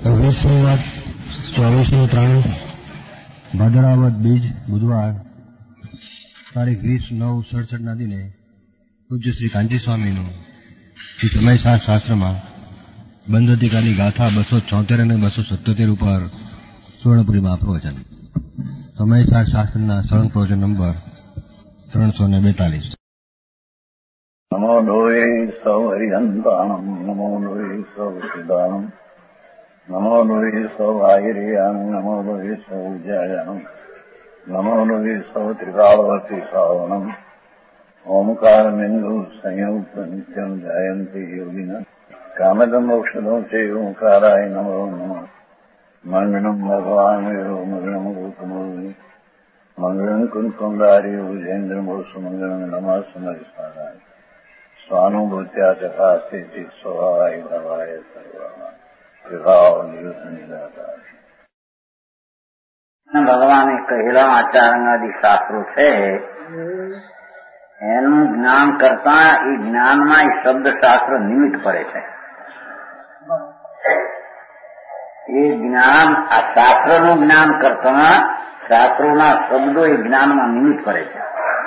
20મી વાત 24/3 ભાદરાવદ બીજ બુધવાર તારીખ 20/9/67 દિને પૂજ્ય શ્રી કાંચી સ્વામીનું શ્રી સમયસાર શાસ્ત્રમાં બંધ અધિકારની ગાથા 274 અને 277 ઉપર સુવર્ણપુરીમાં પ્રવચન. સમયસાર શાસ્ત્રના સળંગ પ્રવચન નંબર 342. નમો લોહે સૌ હરિહંતાણમ, નમો લોહે સૌ સિદ્ધાણમ, નમો લોહે સૌ આયર્યાન, નમો લોહે સૌ જયાનમ, નમો લોહે સૌ ત્રિકાળવતી શ્રાવણમ, ઓમકાર બિંદુ સંયુક્ત નિત્યમ જાયંતી યોગિન કામદમ ઔષધો છે ઓંકારાય નમો નમઃ. મંગળમ ભગવાન વિરો મંગળમ ગૌતમોની મંગળમ કુંકુંડારી ભુજેન્દ્ર મોસુ મંગળમ નમઃ સમયસારાય સ્વાનુભૂત્યા ચકાસ્તે સ્વભાવાય ભવાય સર્વા વિભાવ નિદાતા. ભગવાને કહેલા આચાર્યાદિ શાસ્ત્રો છે એનું જ્ઞાન કરતા એ જ્ઞાનમાં એ શબ્દશાસ્ત્ર નિમિત્ત પડે છે. એ જ્ઞાન આ શાસ્ત્રનું જ્ઞાન કરતા શાસ્ત્રોના શબ્દો એ જ્ઞાનમાં નિમિત્ત પડે છે.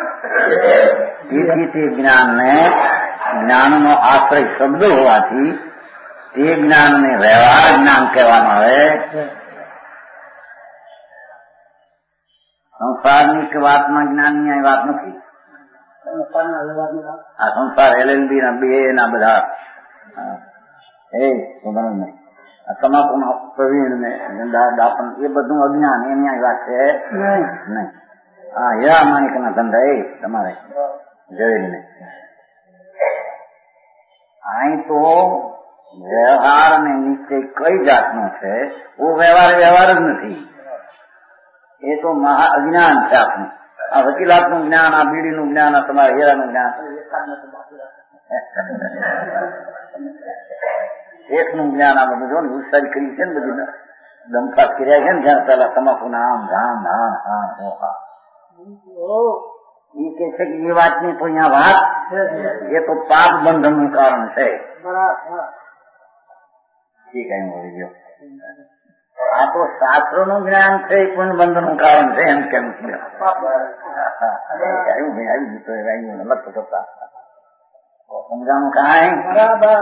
તેથી તે જ્ઞાનને જ્ઞાનનો આશ્રય શબ્દ હોવાથી તે જ્ઞાનને વ્યવહાર જ્ઞાન કહેવામાં આવે. સંસારની કે વાતમાં જ્ઞાનની આ વાત નથી. આ સંસાર LLB ના બે ના બધા આ તમાકુના પ્રવીણ ને દાપણ એ બધું અજ્ઞાન એની વાત છે નહીં. હા, હીરા માણિક ના ધંધા એ તમારે જોઈને અહીં તો વ્યવહાર ને નિશ્ચય કઈ જાતનો છે? વ્યવહાર જ નથી. એ તો મહા અજ્ઞાન છે આપનું. આ વકીલાતનું જ્ઞાન, આ બીડીનું જ્ઞાન, આ તમારા હીરાનું જ્ઞાન, એકનું જ્ઞાન, આ બધું જો ને ઉત્સાહી કરી છે ને બધું દમખાત કર્યા છે ને જ્યાં પેલા તમાકુ ના આમ ધામ ધામ હા હોખા એ કે છે કે એ વાતની તો અહીંયા વાત એ તો પાપ બંધનનું કારણ છે. ઠીક અહીં મળી ગયો. આ તો શાસ્ત્રોનું જ્ઞાન છે એ પણ બંધનનું કારણ છે એમ કેમ છે. આવી જતો લખતો કરતા સમજાણું કાંઈ બરાબર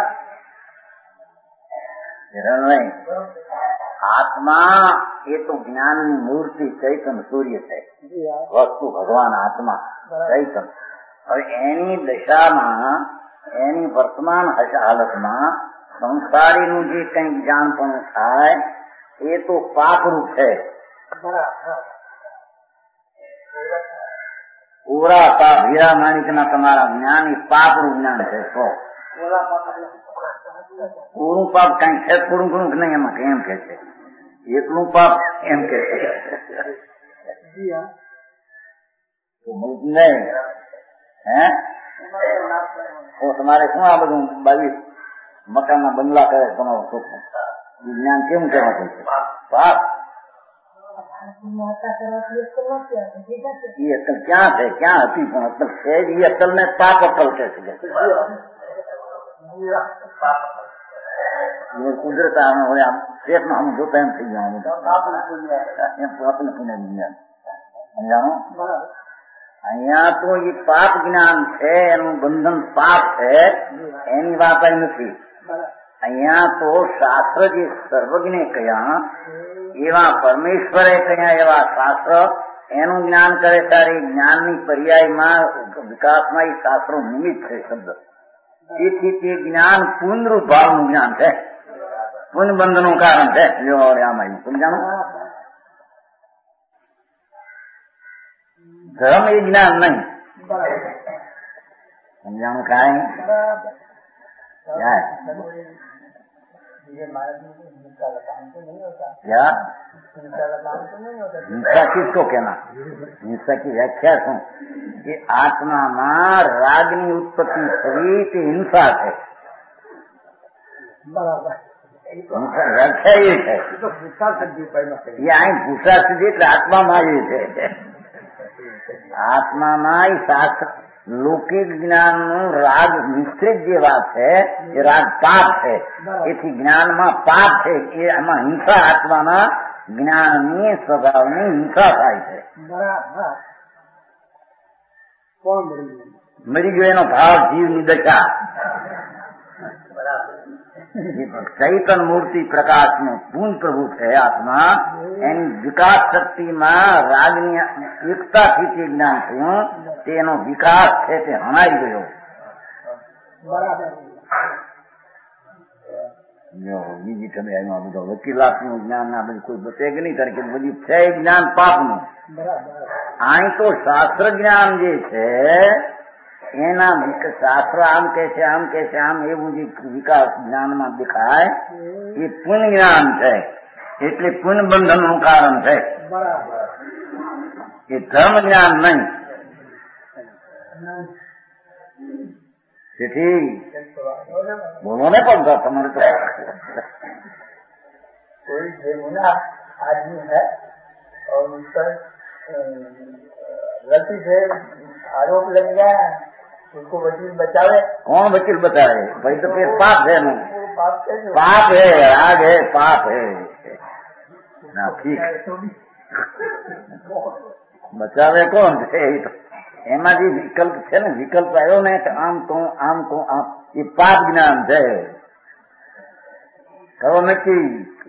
નહીં. આત્મા એ તો જ્ઞાનની મૂર્તિ ચૈતન સૂર્ય છે. વસ્તુ ભગવાન આત્મા ચૈતન. હવે એની દશામાં એની વર્તમાન હાલતમાં સંસારીનું જે કંઈક જાણપણું થાય એ તો પાપરૂપ છે. પૂરા પાપ હીરા માણિકના તમારા જ્ઞાન એ પાપનું જ્ઞાન છે. પૂરું પાપ કઈ છે થોડું ઘણું કે નહીં એમાં કેમ કે છે એકલું પાપ એમ કે છે નહીં. હે તમારે શું આ બધું 22 મકાનના બંગલા કરે તમારું છોકરું જ્ઞાન કેમ કહેવાતું છે? પાપ. એ અક્કલ ક્યાં છે? ક્યાં હતી પણ અક્કલ છે જ. એ અક્કલ ને પાપ અક્કલ કે છે. કુદરત પેટમાં હું જોતા એમ થઈ ગયા આપણે સમજાણો. અહીંયા તો એ પાપ જ્ઞાન છે, એનું બંધન પાપ છે, એની વાત અહીં નથી. અહીંયા તો શાસ્ત્ર જે સર્વજ્ઞે કહ્યા એવા પરમેશ્વરે કહ્યા એવા શાસ્ત્ર એનું જ્ઞાન કરે ત્યારે જ્ઞાનની પર્યાયમાં વિકાસમાં એ શાસ્ત્રો નિમિત્ત છે શબ્દ. તેથી તે જ્ઞાન પુનરૂપ ભાવનું જ્ઞાન છે, પુનબંધનું કારણ છે. આમાં સમજાણું. ધર્મ એ જ્ઞાન નહીં. સમજાણું કાંઈ? हिंसा किसको कहना? हिंसा की व्याख्या શું? કે આત્મામાં રાગની ઉત્પત્તિ થવી તે હિંસા છે. વ્યાખ્યા એ છે. એ અહીં ભૂસા સુધી એટલે આત્મામાં એ છે. આત્મામાં એ શાસ્ત્ર લૌકિક જ્ઞાનનું રાગ મિશ્રિત જે વાત છે એ રાગ પાપ છે. એથી જ્ઞાનમાં પાપ છે. એ આમાં હિંસા આત્મામાં જ્ઞાનની સ્વભાવની હિંસા થાય છે. મરી ગયો એનો ભાવ જીવની દશા. ચૈતન મૂર્તિ પ્રકાશનું પૂર્ણ પ્રભુ છે આત્મા. એની વિકાસ શક્તિમાં રાગની એકતાથી તે જ્ઞાન થયું. તેનો વિકાસ છે તે હણાઈ ગયો. બીજી તમે એમાં બધો વકીલાતનું જ્ઞાન ના બધું કોઈ બચે કે નહીં તરીકે બધી છે જ્ઞાન પાપનું. અહીં તો શાસ્ત્ર જ્ઞાન જે છે એના શાસ્ત્ર આમ કે છે આમ કે છે આમ એવું જે વિકાસ જ્ઞાનમાં દેખાય એ પુણ્ય જ્ઞાન છે. એટલે પુણ્ય બંધનનું કારણ છે. એ ધર્મ જ્ઞાન નહીં. તેથી બોલો ને પણ તમારે તો कोई बेगुनाह आदमी है और उस पर गलती से आरोप लग गया, उसको वकील बचावे. कौन वकील बचावे? भाई तो फिर पाप है ना. पाप है, राग है, पाप है ना. ठीक बचावे कौन છે? એમાં જે વિકલ્પ છે ને, વિકલ્પ આવ્યો ને કે આમ તો આમ તો આમ, એ પાપ જ્ઞાન છે. ખરો નથી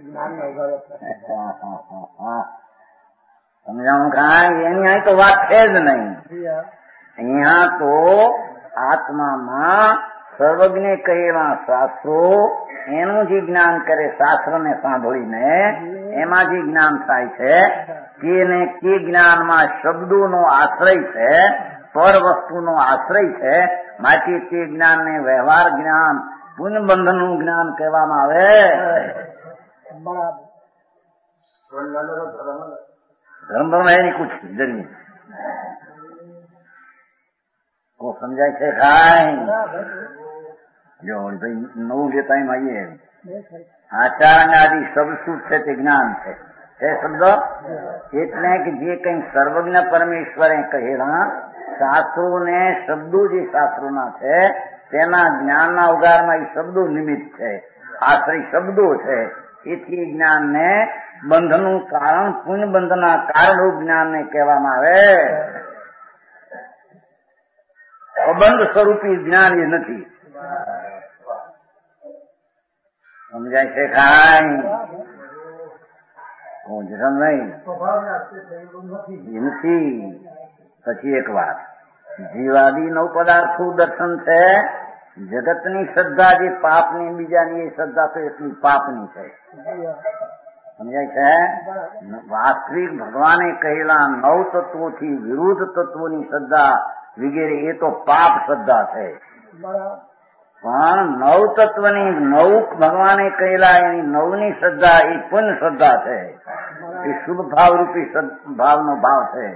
સમજાવું કાંઈ? એની અહીં તો વાત છે જ નહીં. અહીંયા તો આત્મામાં સર્વજ્ઞ કહેલા શાસ્ત્રો એનું જે જ્ઞાન કરે, શાસ્ત્રને સાંભળીને એમાં જે જ્ઞાન થાય છે તેને તે જ્ઞાનમાં શબ્દોનો આશ્રય છે, પર વસ્તુનો આશ્રય છે. માટે તે જ્ઞાનને વ્યવહાર જ્ઞાન, પુણ્ય બંધનનું જ્ઞાન કહેવામાં આવે. ધર્મ ધર્મ है नहीं कुछ जरिए को समझाय છે કાંઈ? જો ભાઈ નવું લેતા એમ આવીએ. આચાર આદિ શબ્દ શું છે તે જ્ઞાન છે. શબ્દ એટલે કે જે કઈ સર્વજ્ઞ પરમેશ્વરે કહેલા શાસ્ત્રો ને શબ્દો જે શાસ્ત્રોના છે તેના જ્ઞાનના ઉગારમાં એ શબ્દો નિમિત્ત છે, આશ્રય શબ્દો છે. એથી જ્ઞાનને બંધનનું કારણ, પુણ્ય બંધના કારણરૂપ જ્ઞાનને કહેવામાં આવે. અબંધ સ્વરૂપી જ્ઞાન એ નથી. સમજાય છે કાંઈ? નહીં એ નથી. પછી એક વાત, જીવાદી નવ પદાર્થો દર્શન છે. જગતની શ્રદ્ધા જે પાપની, બીજાની એ શ્રદ્ધા તો એટલી પાપની છે. સમજાય છે? વાસ્તવિક ભગવાને કહેલા નવ તત્વોથી વિરુદ્ધ તત્વોની શ્રદ્ધા વગેરે એ તો પાપ શ્રદ્ધા છે. પણ નવ તત્વની, નવ ભગવાને કહેલા એની નવની શ્રદ્ધા એ પુણ્ય શ્રદ્ધા છે. એ શુભ ભાવરૂપી ભાવનો ભાવ છે.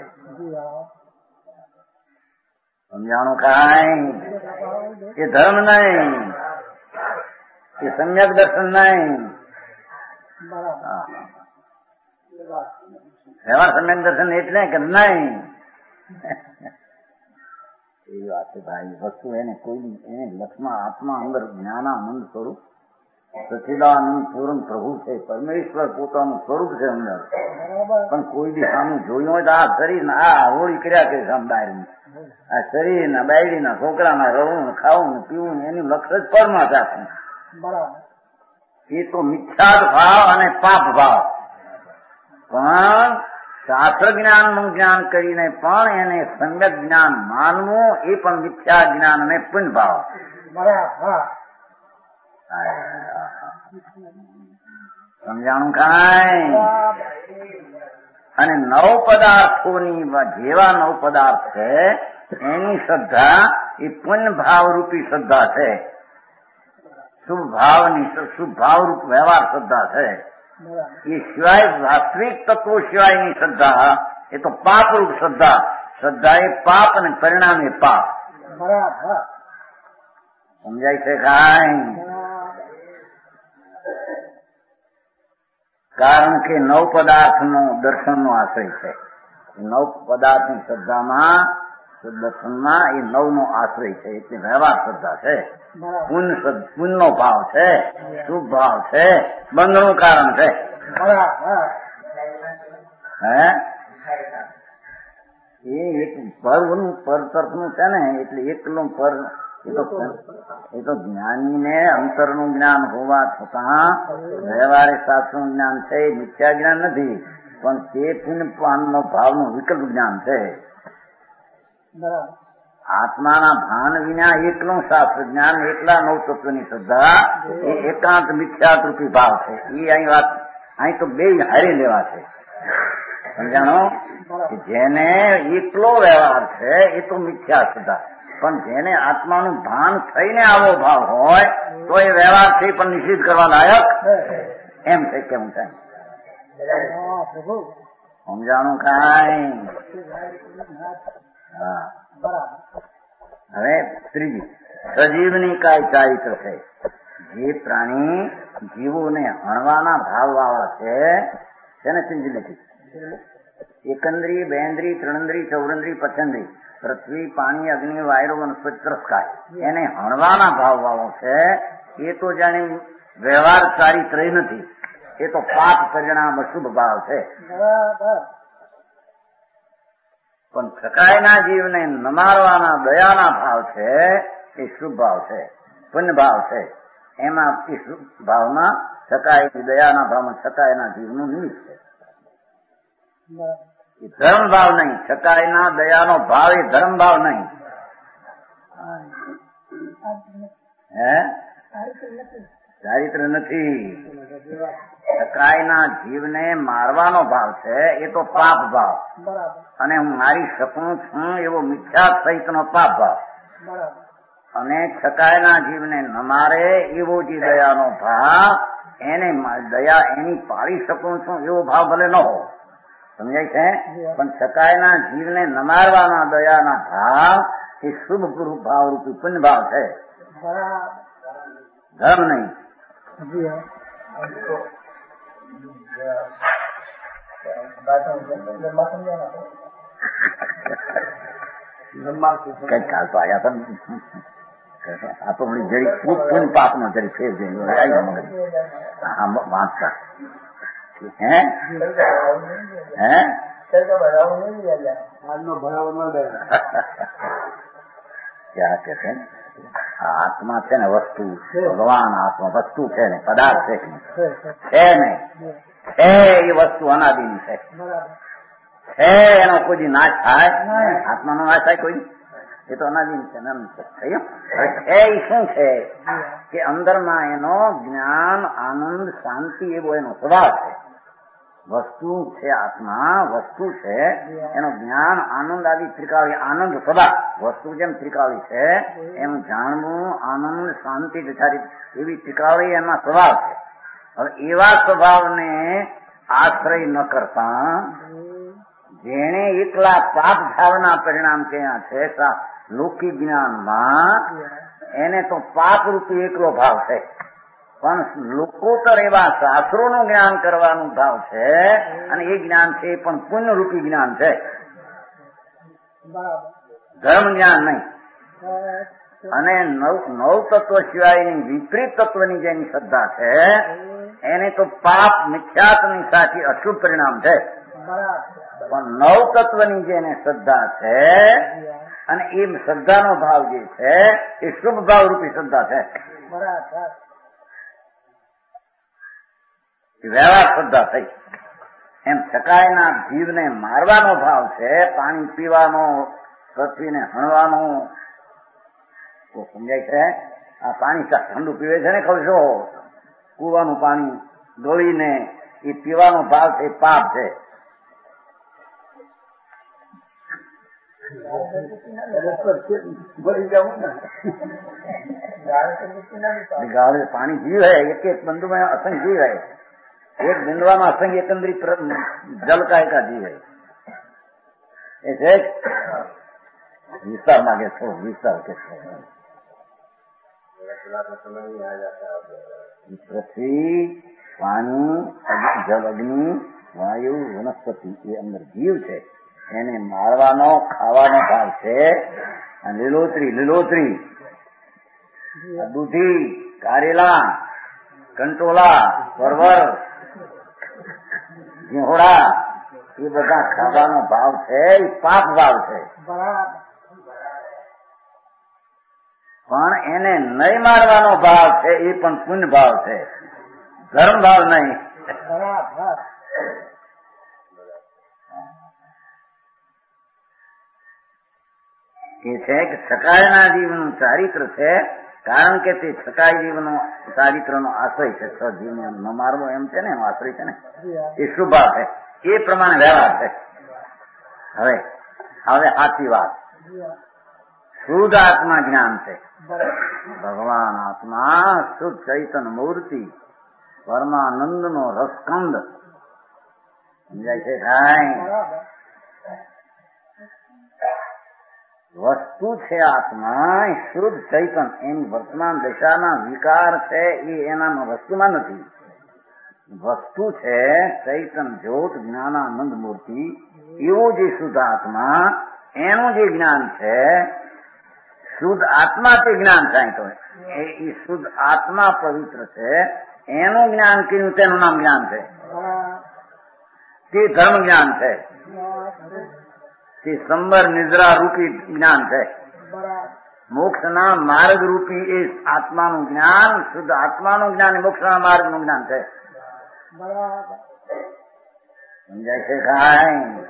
સમજાણું કાંઈ? એ ધર્મ નહીં, એ સમ્યક દર્શન નહીં. વ્યવહાર સમ્યક દર્શન એટલે કે નહીં. એ વાત છે ભાઈ. વસ્તુ એને કોઈ એને લક્ષમાં આત્મા અંદર જ્ઞાનાનંદ સ્વરૂપ સચિદાનંદ પૂર્ણ પ્રભુ છે. પરમેશ્વર પોતાનું સ્વરૂપ છે અંદર. પણ કોઈ બી સામે જોયું હોય તો આ શરીર આ હોળી કર્યા કે સમદાયની આ શરીર ના બાયડી ના છોકરાના રવું ખાવું પીવું એનું લક્ષ્ય જ પરમાં રાખવું. એ તો મિથ્યાદ ભાવ અને પાપ ભાવ. પણ શાસ્ત્ર જ્ઞાનનું જ્ઞાન કરીને પણ એને સમ્યક જ્ઞાન માનવું એ પણ મિથ્યા જ્ઞાન અને પુણ્ય ભાવ. સમજાણું કાંઈ? અને નવ પદાર્થોની જેવા નવ પદાર્થ છે એની શ્રદ્ધા એ પુણ્ય ભાવરૂપી શ્રદ્ધા છે. શુભ ભાવની, શુભ ભાવરૂપ વ્યવહાર શ્રદ્ધા છે. એ સિવાય વાસ્તવિક તત્વો સિવાયની શ્રદ્ધા એ તો પાપરૂપ શ્રદ્ધા. શ્રદ્ધા એ પાપ અને પરિણામ એ પાપ. સમજાય છે કાંઈ? કારણ કે નવ પદાર્થનો દર્શનનો આશ્રય છે. નવ પદાર્થની શ્રદ્ધામાં દર્શનમાં એ નવનો આશ્રય છે એટલે વ્યવહાર શ્રદ્ધા છે. પુણ્યનો ભાવ છે, શુભ ભાવ છે, બંધનું કારણ છે. હે એ એક પરનું પર તરફનું છે ને એટલે એકલું પર એ તો જ્ઞાનીને અંતરનું જ્ઞાન હોવા છતાં વ્યવહારિક શાસ્ત્રનું જ્ઞાન છે એ મિથ્યા જ્ઞાન નથી, પણ તે પુણ્યપાનનો ભાવનું વિકલ્પ જ્ઞાન છે. આત્માના ભાન વિના એકલું શાસ્ત્ર જ્ઞાન, એકલા નવ તત્વની શ્રદ્ધા એ એકાંત મિથ્યારૂપી ભાવ છે. એ અહીં વાત અહીં તો બે હારી લેવા છે. સમજાણો? જેને એકલો વ્યવહાર છે એ તો મિથ્યા શ્રદ્ધા, પણ જેને આત્માનું ભાન થઈને આવો ભાવ હોય તો એ વ્યવહારથી પણ નિષેધ કરવા લાયક એમ છે. કેવું છે? સમજાણું કાંઈ? હા. હવે ત્રીજી સજીવની કાંઈ ચારિત્ર છે. જે પ્રાણી જીવોને હણવાના ભાવ વાળા છે તેને સમજી નથી. એકંદ્રી, બેન્દ્રી, ત્રણેન્દ્રી, ચૌરેન્દ્રી, પચેન્દ્રી, પૃથ્વી, પાણી, અગ્નિ, વાયુ, વનસ્પતિ, ત્રસ્કાય એને હણવાના ભાવ વાળો છે. એ તો જાણે વ્યવહાર ચારિત્ર નથી, એ તો પાપ પરિણામ અશુભ ભાવ છે. પણ સકાયના જીવને નમારવાના દયાના ભાવ છે એ શુભ ભાવ છે, પુણ્ય ભાવ છે. એમાં એ શુભ ભાવમાં સકાય દયાના ભાવમાં સકાયના જીવનું નિમિત્ત છે. એ ધર્મ ભાવ નહીં, સકાયના દયાનો ભાવ એ ધર્મ ભાવ નહીં. હે ચારિત્ર નથી. સકાયના જીવને મારવાનો ભાવ છે એ તો પાપ ભાવ, અને હું મારી શકું છું એવો મિથ્યા સહિતનો પાપ ભાવ. અને સકાયના જીવને ન મારે એવો જે દયાનો ભાવ, એને દયા એની પાડી શકું છું એવો ભાવ ભલે ન હો, સમજાય છે? પણ સકાયના જીવને ન મારવાના દયાના ભાવ એ શુભ ભાવ રૂપી પુણ્ય ભાવ છે, ધર્મ નહીં. કઈ ખ્યાલ તો આવ્યા પણ આ તો જરી પૂન પાપ નો જરી ફેર જઈ વાંચતા હે ક્યાં કે છે આત્મા છે ને વસ્તુ, ભગવાન આત્મા વસ્તુ છે ને પદાર્થ છે ને, છે એ વસ્તુ અનાદિની છે, એનો કોઈ નાશ થાય? આત્માનો નાશ થાય કોઈ? એ તો અનાદિન છે. છે એ શું છે કે અંદરમાં એનો જ્ઞાન, આનંદ, શાંતિ એવો એનો સ્વભાવ છે. વસ્તુ છે આત્મા, વસ્તુ છે એનો જ્ઞાન, આનંદ આદિ ત્રિકાળી આનંદ સ્વભાવ. વસ્તુ જેમ ત્રિકાળી છે એમ જાણવું, આનંદ, શાંતિ વિચારી એવી ત્રિકાળી એમાં સ્વભાવ છે. હવે એવા સ્વભાવને આશ્રય ન કરતા જેને એકલા પાપ ભાવના પરિણામ ક્યાં છે લૌકિક જ્ઞાનમાં, એને તો પાપ રૂપી એકલો ભાવ છે. પણ લોકોતર એવા શાસ્ત્રોનું જ્ઞાન કરવાનું ભાવ છે, અને એ જ્ઞાન છે પણ પુણ્ય રૂપી જ્ઞાન છે, ધર્મ જ્ઞાન નહીં. અને નવ તત્વ સિવાયની વિપરીત તત્વની જેની શ્રદ્ધા છે એને તો પાપ મિથ્યાત્વની સાચી અશુભ પરિણામ છે. પણ નવ તત્વની જેને શ્રદ્ધા છે અને એ શ્રદ્ધાનો ભાવ જે છે એ શુભ ભાવ રૂપી શ્રદ્ધા છે, વ્યવહાર શ્રદ્ધા થઈ. એમ સકાયના જીવને મારવાનો ભાવ છે, પાણી પીવાનો, પૃથ્વીને હણવાનો. તો સમજાય છે? આ પાણી ઠંડુ પીવે છે ને, કહું છો કુવાનું પાણી ગળીને એ પીવાનો ભાવ છે, પાપ છે. पानी जीव है, एक एक बिंदु में असंख्य जीव है, एक बिंदुआ में असंख्य एकंदरी जल का एक जीव है. ऐसे विस्तार मांगे छो, विस्तार के पृथ्वी, पानी, जल, अग्नि, वायु, वनस्पति ये अंदर जीव है. એને મારવાનો ખાવાનો ભાવ છે. લીલોતરી દૂધી, કારેલા, કંટોલા, પરવર, જીહોડા એ બધા ખાવાનો ભાવ છે. એ પાપ ભાવ છે. પણ એને નહીં મારવાનો ભાવ છે એ પણ પુણ્ય ભાવ છે, ધર્મ ભાવ નહીં. એ છે કે સકાયના જીવનું ચારિત્ર છે, કારણ કે તે સકાય જીવનો ચારિત્રનો આશ્રય છે. જીવને ન મારવો એમ છે ને, એનો આશ્રય છે ને, એ શુભ ભાવ છે. એ પ્રમાણે વ્યવહાર છે. હવે સાચી વાત, શુદ્ધ આત્મા જ્ઞાન છે. ભગવાન આત્મા શુદ્ધ ચૈતન મૂર્તિ, પરમાનંદ નો રસકંદ. સમજાય છે કાંઈ? વસ્તુ છે આત્મા, શુદ્ધ ચૈતન. એની વર્તમાન દશાના વિકાર છે એ એનામાં વસ્તુમાં નથી. વસ્તુ છે ચૈતન જ્યોત જ્ઞાનાનંદ મૂર્તિ. એવું જે શુદ્ધ આત્મા, એનું જે જ્ઞાન છે, શુદ્ધ આત્મા તે જ્ઞાન થાય તો એ શુદ્ધ આત્મા પવિત્ર છે. એનું જ્ઞાન કર્યું તેનું નામ જ્ઞાન છે. તે ધર્મ જ્ઞાન છે. તે સંબર નિદ્રા રૂપી જ્ઞાન છે. મોક્ષના માર્ગ રૂપી એ આત્માનું જ્ઞાન, શુદ્ધ આત્માનું જ્ઞાન એ મોક્ષના માર્ગનું જ્ઞાન છે. સમજાય છે કાંઈ?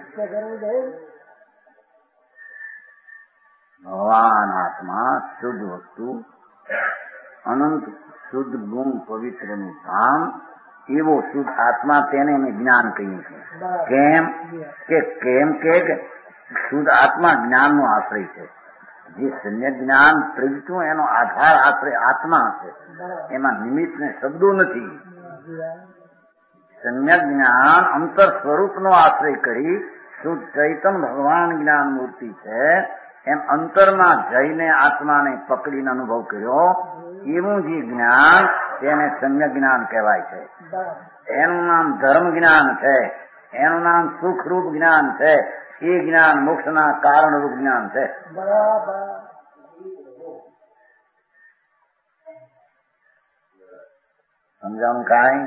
ભગવાન આત્મા શુદ્ધ વસ્તુ, અનંત શુદ્ધ ગુણ પવિત્રનું ધામ, એવો શુદ્ધ આત્મા, તેને અમે જ્ઞાન કહીએ છીએ. કેમ કે શુદ્ધ આત્મા જ્ઞાનનો આશ્રય છે. જે સમ્યક જ્ઞાન પ્રગટ્યું એનો આધાર આશ્રય આત્મા છે. એમાં નિમિત્ત ને શબ્દો નથી. સમ્યક જ્ઞાન અંતર સ્વરૂપનો આશ્રય કરી શુદ્ધ ચૈતન ભગવાન જ્ઞાન મૂર્તિ છે. એમ અંતરમાં જઈને આત્માને પકડીને અનુભવ કર્યો, એવું જે જ્ઞાન તેને સમ્યક જ્ઞાન કહેવાય છે. એનું નામ ધર્મ જ્ઞાન છે. એનું નામ સુખરૂપ જ્ઞાન છે. એ જ્ઞાન મોક્ષના કારણરૂપ જ્ઞાન છે. સમજાણું કાંઈ?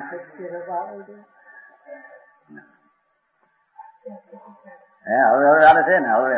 હવે આવે છે ને? હવે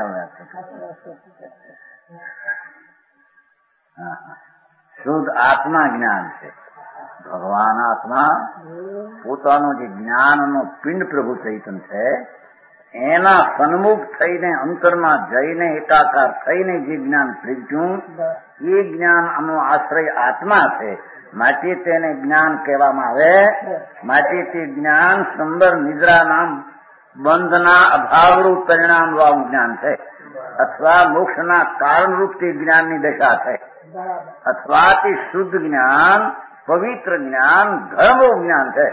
શુદ્ધ આત્મા જ્ઞાન છે. ભગવાન આત્મા પોતાનો જે જ્ઞાનનો પિંડ પ્રભુ ચૈતન છે, એના સન્મુખ થઈને અંતરમાં જઈને એકાકાર થઈને જે જ્ઞાન પ્રગટ્યું, એ જ્ઞાનનો આશ્રય આત્મા છે. માટે તેને જ્ઞાન કહેવામાં આવે. માટે તે જ્ઞાન સંબર નિદ્રા નામ બંધના અભાવરૂપ પરિણામ વાળું જ્ઞાન છે, અથવા મોક્ષના કારણરૂપ તે જ્ઞાનની દશા છે, અથવા તે શુદ્ધ જ્ઞાન, પવિત્ર જ્ઞાન, ધર્મરૂપ જ્ઞાન છે.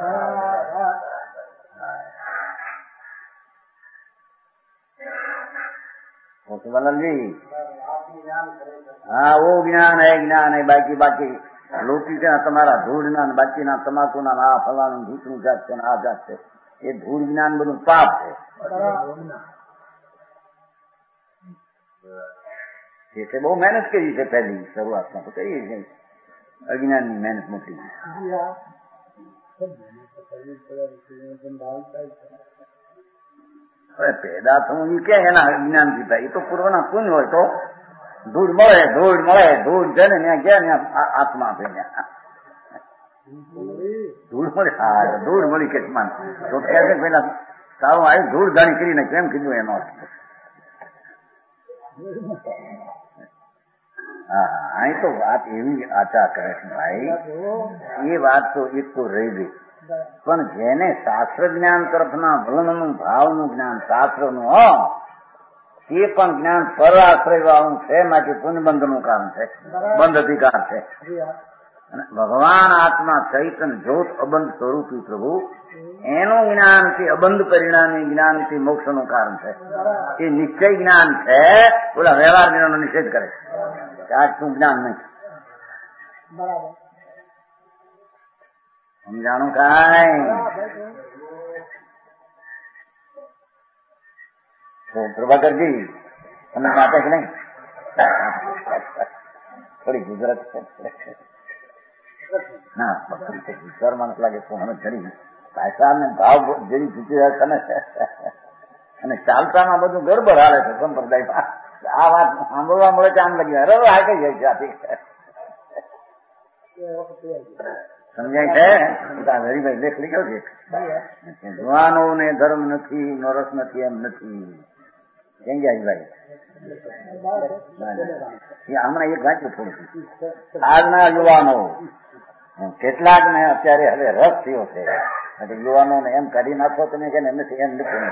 जी हाँ, वो ज्ञान है बाकी लोकी के તમારા ધૂળના બાકીના તમાકુના આ ફલાનું ભૂતનું જાત છે આ જાત છે, એ ધૂળ જ્ઞાન બધું પાપ છે. એટલે બહુ મહેનત કરી છે. પહેલી શરૂઆતમાં તો કરીએ છીએ અજ્ઞાનની મહેનત મોટી. હવે પેદા થવું એ ક્યાં એના અજ્ઞાનથી થાય? એ તો પૂર્વના પુણ્ય હોય તો ધૂળ મળે છે ને ત્યાં ગયા ત્યાં આત્મા આપે ધૂળ મળે. હા, ધૂળ મળી કે તો કહે છે પેલા સારું આવી ધૂળ ધાણી કરીને કેમ કીધું એનો? હા, અહીં તો વાત એવી આચા કરે છે ભાઈ, એ વાત તો એક તો રહી ગઈ. પણ જેને શાસ્ત્ર જ્ઞાન તરફના વલણનું ભાવનું જ્ઞાન શાસ્ત્રનું તે પણ જ્ઞાન પર આશ્રય વાળું છે. માટે પુનબંધનું કારણ છે, બંધ અધિકાર છે. અને ભગવાન આત્મા ચૈતન જ્યોત અબંધ સ્વરૂપી પ્રભુ, એનું જ્ઞાન તે અબંધ પરિણામી જ્ઞાન તે મોક્ષનું કારણ છે. એ નિશ્ચય જ્ઞાન છે. બોલા વ્યવહાર જ્ઞાનનો નિષેધ કરે છે. આ શું જ્ઞાન નહીં? સમજાણું કાંઈ? તો પ્રભાકરજી તમને આપે કે નહીં? થોડી ગુજરાત ના વિચારમાં નથી લાગે તો અમે ઘણી ભાષા ને ભાવ જેવી ચૂકી જાય તમે અને ચાલતામાં બધું ગડબડ હાલે છે સંપ્રદાયમાં. આ વાત સાંભળવા મળે છે આમ લાગ્યું અરે હાટે જાય છે આથી સમજાય છે. હરિભાઈ લેખ લીધો છે જુવાનો ને ધર્મ નથી નરસ નથી એમ નથી. કેમ ગયા હરિભાઈ? હમણાં એક વાંચ્યું થોડું. આજના યુવાનો કેટલાક ને અત્યારે હવે રસ થયો છે એટલે યુવાનો ને એમ કાઢી નાખો તમે કે નથી એમ નથી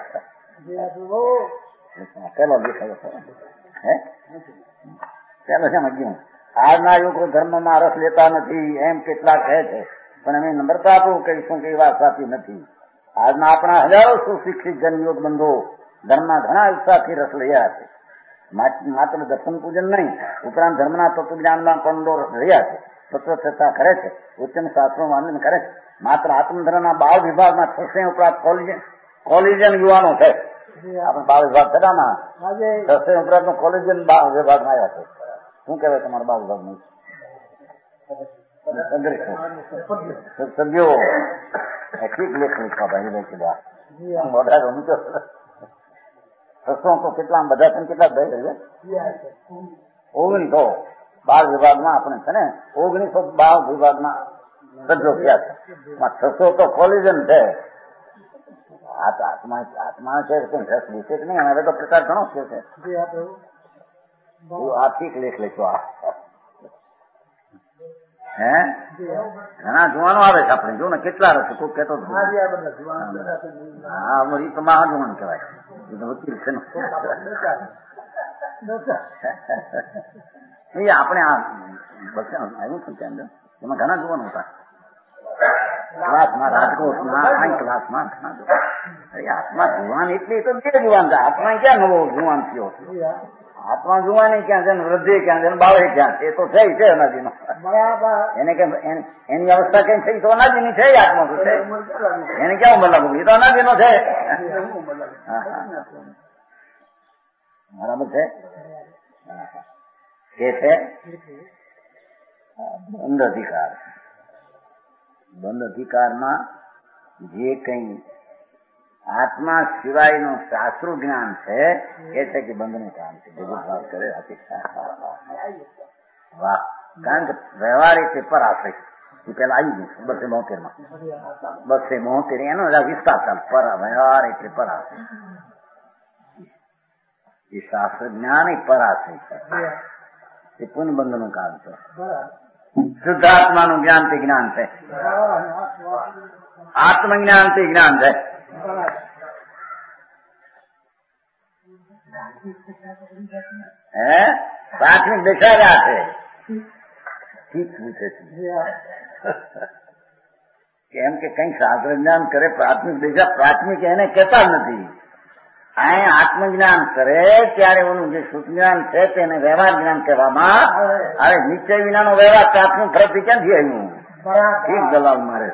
પેલો દેખાયો હે પેલો છે ગયું. આજના યુવકો ધર્મમાં રસ લેતા નથી એમ કેટલાક કહે છે પણ અમે નમ્રતાપૂર્વક કહીશું કે એ વાત સાચી નથી. આજના આપણા હજારો સુશિક્ષિત જનયુગ બંધો ધર્મમાં ઘણા ઉત્સાહથી રસ રહ્યા છે. માત્ર દર્શન પૂજન નહીં ઉપરાંત ધર્મના તત્વજ્ઞાનમાં પણ રસ રહ્યા છે. તત્વચર્ચા કરે છે, ઉચ્ચન શાસ્ત્રો માનન કરે છે. માત્ર આત્મધર્મના બાળ વિભાગમાં 600 ઉપરાંત કોલેજિયન યુવાનો છે. આપણે બાળ વિભાગ થતામાં 600 ઉપરાંત કોલેજિયન વિભાગમાં આવ્યા છે. શું કહેવાય તમારા બાળ વિભાગનું? સભ્યો ઠીક લેખ લીખવા ભાઈ કીધા બધા ગમતો 600 તો કેટલા બધા છે કેટલા ભાઈ 1900 બાળ વિભાગમાં આપણે છે ને 1900 બાળ વિભાગમાં સભ્યો થયા છે. 600 તો કોલેજન છે. આત્મા છે રસ વિશે નહીં હવે તો પ્રકાર ઘણો છે. આ ઠીક લેખ લખો. હે ઘણા જુવાનો આવે છે આપણે જો ને કેટલા રસ કોઈ કહેતો હા એ તો મહાજુવાન કહેવાય. એ તો વકીલ છે ને આપણે આ બસ આવ્યું છે ત્યાં એમાં ઘણા જુવાનો હતા ક્લાસમાં રાજકોટમાં આ ક્લાસમાં આત્મા જુવાન એટલે તો બે જુવાન છે. આત્મા ક્યાં નવો જુવાન થયો? આત્મા જુવાની ક્યાં છે ને વૃદ્ધિ ક્યાં છે ને બાળે ક્યાં છે? એ તો થઈ છે અનાજીનો. એને કે એની અવસ્થા કઈ થઈ તો અનાજીની છે. આત્મા તો છે એને ક્યાં ઉંમર લાગુ? એ તો અનાજીનો છે. બરાબર છે. કે છે બંધ અધિકાર. બંધ અધિકારમાં જે કઈ આત્મા સિવાયનું શાસ્ત્રો જ્ઞાન છે એ છે કે બંધનું કામ છે. ભેગું ભાવ કરે વાહ. કારણ કે વ્યવહારિક પેપર આપે એ પેલા આવી ગયું 272 એનો વિસ્તાર ચાલ પર વ્યવહારિક પેપર આપે એ શાસ્ત્ર જ્ઞાન એ પરાશય છે. એ પૂર્ણ બંધનું કામ છે. શુદ્ધાત્માનું જ્ઞાન તે જ્ઞાન છે. આત્મજ્ઞાન તે જ્ઞાન છે. હે પ્રાથમિક બેસાડ્યા છે. ઠીક પૂછે છે કેમ કે કઈ શાસ્ત્ર જ્ઞાન કરે પ્રાથમિક બેસા પ્રાથમિક એને કહેતા જ નથી. અહીંયા આત્મજ્ઞાન કરે ત્યારે ઓનું જે શુદ્ધ જ્ઞાન છે તેને વ્યવહાર જ્ઞાન કહેવામાં આવે. નિશ્ચય વિનાનો વ્યવહાર પ્રાથમિક ફરકથી ક્યાંથી આવ્યું? ઠીક દલાલ મારે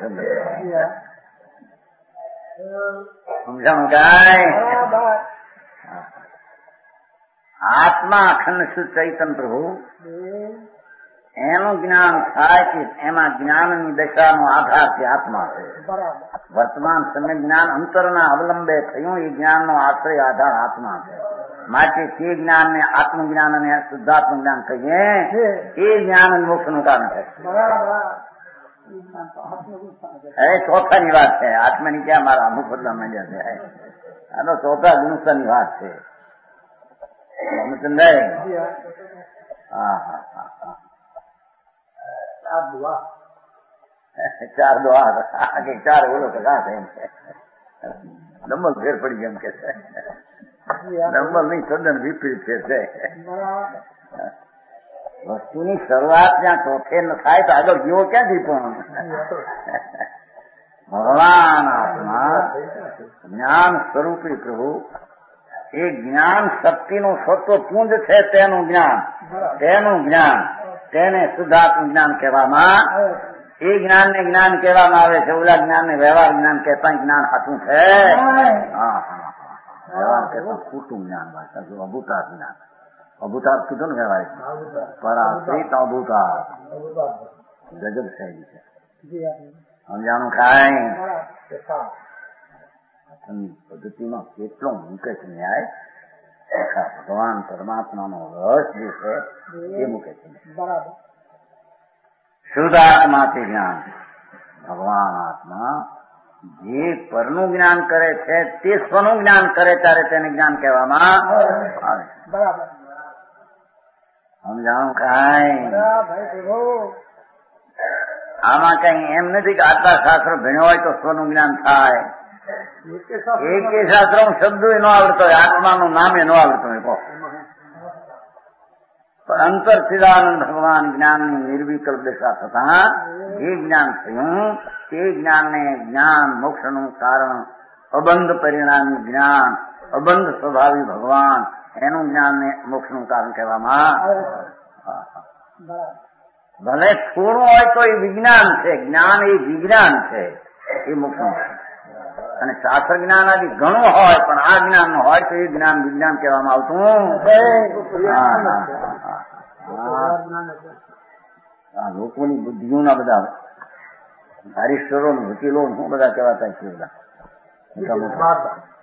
સમજાણું કાય? આત્મા અખંડ શુદ્ધ ચૈતન પ્રભુ એનું જ્ઞાન થાય કે એમાં જ્ઞાનની દશાનો આધાર છે આત્મા છે. વર્તમાન સમય જ્ઞાન અંતરના અવલંબે થયું એ જ્ઞાનનો આશ્રય આધાર આત્મા છે. માટે તે જ્ઞાનને આત્મજ્ઞાન અને શુદ્ધાત્મ જ્ઞાન કહીએ એ જ્ઞાન મોક્ષનું કારણ છે. હવે ચોથાની વાત છે. આત્માની ક્યાં મારા અમુક બદલા માંડ્યા છે. આ તો ચોથા ગુણસ્તાની વાત છે. સમજાય? હા હા હા હા 4 દુઆ 4 બોલો તો કાં એમ છે. ડમ્બલ ફેર પડી ગયો એમ કે છે. ડમ્બલ નહીં તદ્દન વિપરીત ફેર છે. વસ્તુની શરૂઆત જ્યાં ચોથે ન થાય તો આગળ જીવો ક્યાંથી પણ? ભગવાન આત્મા જ્ઞાન સ્વરૂપી પ્રભુ એ જ્ઞાન શક્તિનું સત્વપુંજ છે. તેનું જ્ઞાન તેને શુદ્ધાત્મ જ્ઞાન કહેવામાં એ જ્ઞાનને જ્ઞાન કહેવામાં આવે છે. ઓલા જ્ઞાનને વ્યવહાર જ્ઞાન કહેતા જ્ઞાન સાચું છે. વ્યવહાર કરતા ખોટું જ્ઞાન વાંચતા જો અભૂતાર જ્ઞાન. અભૂતાર કીધું ને કહેવાય પરાશ્રિત અભૂતાર ગજબ શૈલી છે. સમજાણું ખાય પદ્ધતિમાં કેટલો મૂકે છે ન્યાય. ભગવાન પરમાત્માનો રસ જે છે એ મૂકે છે. શુદ્ધ આત્માથી જ્ઞાન. ભગવાન આત્મા જે પરનું જ્ઞાન કરે છે તે સ્વનું જ્ઞાન કરે ત્યારે તેને જ્ઞાન કહેવામાં આવે. સમજાણું કાંઈ આમાં કઈ એમ નથી કે આટલા શાસ્ત્ર ભણ્યો હોય તો સ્વનું જ્ઞાન થાય. એક શાસ્ત્ર શબ્દો ન આવડતો હોય, આત્માનું નામે ન આવડતું હોય કહો. પણ અંતર સિદ્ધાનંદ ભગવાન જ્ઞાનની નિર્વિકલ્પ દશા થતા જે જ્ઞાન થયું તે જ્ઞાનને જ્ઞાન મોક્ષનું કારણ અબંધ પરિણામી જ્ઞાન, અબંધ સ્વભાવી ભગવાન, એનું જ્ઞાનને મોક્ષનું કારણ કહેવામાં. ભલે થોડું હોય તો એ વિજ્ઞાન છે, જ્ઞાન એ વિજ્ઞાન છે, એ મોક્ષનું. અને શાસ્ત્ર જ્ઞાન આદિ ઘણું હોય પણ આ જ્ઞાન નું હોય તો એ જ્ઞાન વિજ્ઞાન કહેવામાં આવતું. લોકોની બુદ્ધિઓના બધા બારિસ્ટરો વકીલો શું બધા કહેવાતા છે. બધા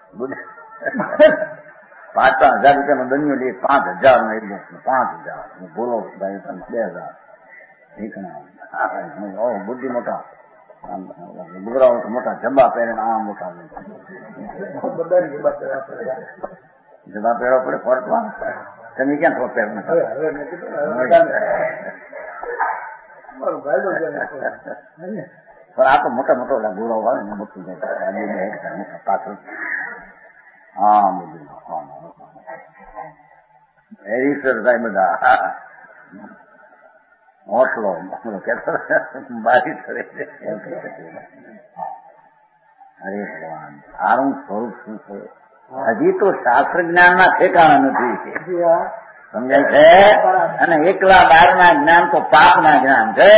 5,000 રૂપિયાનો દંડો લે, 5,000 નો એક 5,000 બોલો 2,000 બુદ્ધિ મોટા ગુગરાઓ તો મોટા જબ્બા પહેરે આ મોટા જબ્બા પહેરવા પડે કોર્ટમાં. તમે ક્યાં તો પહેર પણ આ તો મોટા મોટો ગુરાઓ આવે ને મોટું પાછળ. હા બધું હેરીસર થાય બધા હોટલો બારી કરે છે. હરે ભગવાન સારું સ્વરૂપ શું છે હજી તો શાસ્ત્ર જ્ઞાન ના ઠેકાણા નથી. સમજાય છે? અને એકલા બાર ના જ્ઞાન તો પાપ ના જ્ઞાન છે.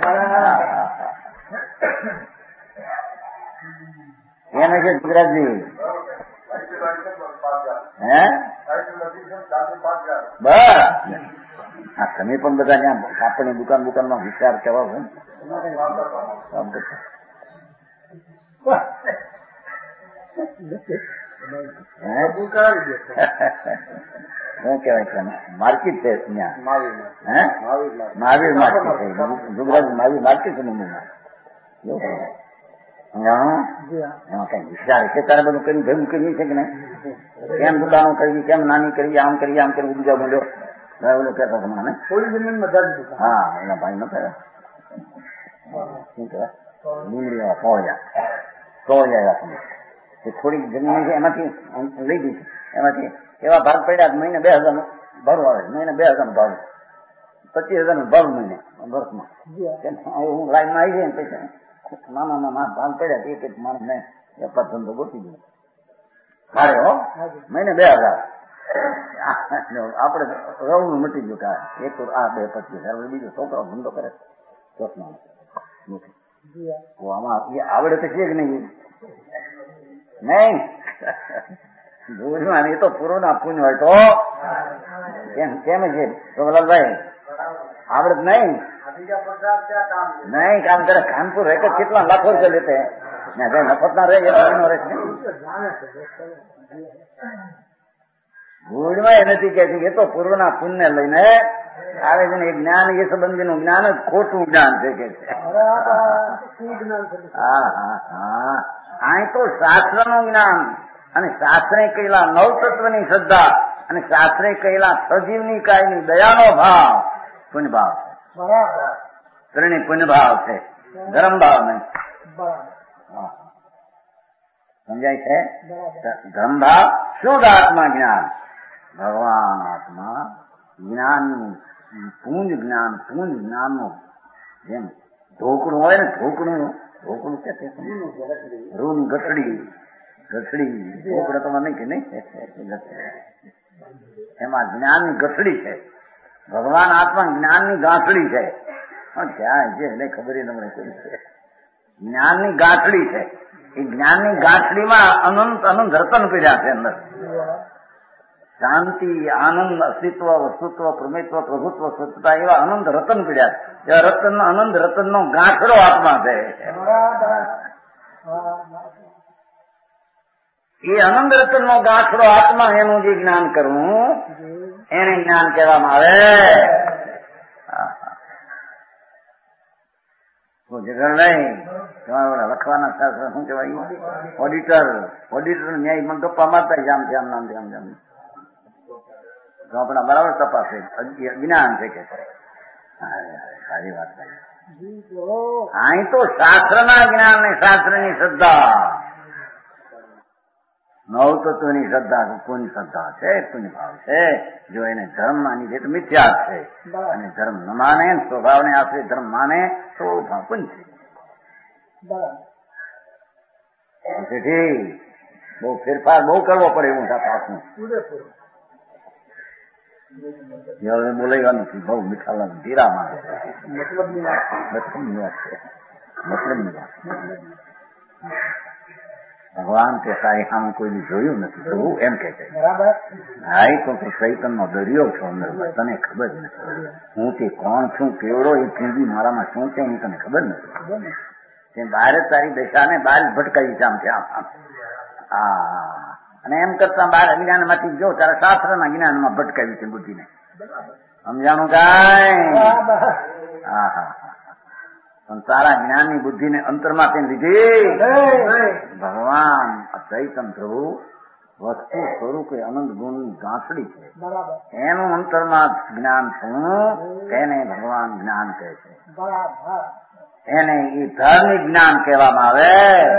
એને છે ગુજરાતજી હે બસ હા તમે પણ બધા ત્યાં કાપડની દુકાનમાં વિચાર કેવા હોય શું કેવાય છે માર્કેટ છે ત્યાં મહાવીર માર્કેટ છે ગુજરાત મહાવીર માર્કેટ છે મુંબઈમાં. એમાં કઈ વિચાર છે તારે બધું કર્યું ભેગું કર્યું છે કે નહીં? કેમ દુકાનો કરવી, કેમ નાની કરવી, આમ કરવી આમ કરવી બીજા બોલ્યો ઓલો કહેતા હતા મને. હા એના ભાઈ નો કહેવાય શું કહેવાય લીમડી સોળિયા તમે થોડીક જમીન છે એમાંથી લઈ ગઈ છે. એમાંથી એવા ભાગ પડ્યા મહિને 2,000 નું ભાડું આવે. મહિને 2,000 નું ભાડું, 25,000 નું ભાડું મહિને વર્ષમાં. હું લાઈનમાં આવી જાય ને પૈસા નાના ભાગ પડ્યા એક માણસ ને વેપાર ધંધો ગોઠવી દીધો મારે હો મહિને 2,000. આપડે રવનું મટી ગયું કા એક આ 2,25,000 બીજો છોકરો ધંધો કરે ચોથમાં આમાં આવડે તો છે કે નહીં? નહીં ભૂલમાં એ તો પૂરો ના પૂન હોય તો કેમ છે પ્રભલાલભાઈ? આવડત નહીં નહીં કામ કરે. કાનપુર રહે કેટલા લાખો રૂપિયા લેતે નફત ના રહે ભૂલમાં એ નથી કહેતી. એ તો પૂર્વના પુણ્ય લઈને આવે છે ને. એ જ્ઞાન એ સંબંધી નું જ્ઞાન જ ખોટું જ્ઞાન છે કે છે. હા હા હા અહીં તો શાસ્ત્ર નું જ્ઞાન અને શાસ્ત્રે કહેલા નવતત્વની શ્રદ્ધા અને શાસ્ત્રે કહેલા સજીવની કાયની દયાનો ભાવ પુણ્ય ભાવ છે. ત્રણેય પુણ્ય ભાવ છે, ધર્મ ભાવ નહીં. સમજાય છે? ધર્મ ભાવ શુદ્ધ આત્મા જ્ઞાન, ભગવાન આત્મા જ્ઞાનનું પૂંજ જ્ઞાનનું જેમ ઢોકળું હોય ને ઢોકળું કે રૂની ગઠડી ઢોકળો તો નહીં કે નહીં એમાં જ્ઞાનની ગઠડી છે. ભગવાન આત્મા જ્ઞાનની ગાંઠડી છે. ક્યાં છે એને ખબર નમણે કોઈ છે. જ્ઞાનની ગાંઠડી છે. એ જ્ઞાનની ગાંઠડીમાં અનંત અનંત રતન પીડ્યા છે અંદર. શાંતિ, આનંદ, અસ્તિત્વ, વસ્તુત્વ, પ્રમેત્વ, પ્રભુત્વ, સત્તા એવા અનંત રતન પીડ્યા છે. એ રતન અનંત રતનનો ગાંઠડો આત્મા છે. એ અનંત રતનનો ગાંઠડો આત્મા, એનું જે જ્ઞાન કરવું એને જ્ઞાન કહેવામાં આવે. જગણ નહીં તમારા લખવાના શાસ્ત્ર શું કહેવાય? ઓડિટર ન્યાયમાં ગપ્પા મારતા જામ જામ નામ જામ જામ તો આપણા બરાબર તપાસે જ્ઞાન છે કે સારી વાત કહી. અહીં તો શાસ્ત્રના જ્ઞાન ને શાસ્ત્રની શ્રદ્ધા, નવ તત્વની શ્રદ્ધા, કોની શ્રદ્ધા છે? પુણ્ય ભાવ છે. જો એને ધર્મ માની છે તો મિથ્યા છે, અને ધર્મ ન માને, સ્વભાવને આશરે ધર્મ માને તો ભાવ પુણ્ય છે. બહુ ફેરફાર બહુ કરવો પડે એવું પાછું બોલાવવાનું બહુ મીઠા ધીરા માને મતલબની વાત છે. મતલબની વાત ભગવાન કે સારી આમ કોઈ જોયું નથી તો એમ કે છે. હા તો ચૈતનનો દરિયો છો અંદર, તને ખબર નથી હું તે કોણ છું, કેવડો એ ફીરવી મારામાં શું છે એની તને ખબર નથી. તે બહાર જ તારી દશાને બહાર ભટકાવી છે આમ છે આમ. અને એમ કરતા બહાર અજ્ઞાન માંથી જો તારા શાસ્ત્રના જ્ઞાનમાં ભટકાવી છે બુદ્ધિને. સમજાણું કાંઈ? હા હા પણ તારા જ્ઞાનની બુદ્ધિને અંતરમાં તેને લીધી ભગવાન ચૈતન પ્રભુ વસ્તુ સ્વરૂપે અનંત ગુણની ગાંસડી છે. એનું અંતરમાં જ્ઞાન શું તેને ભગવાન જ્ઞાન કહે છે. એને એ ધાર્મિક જ્ઞાન કહેવામાં આવે.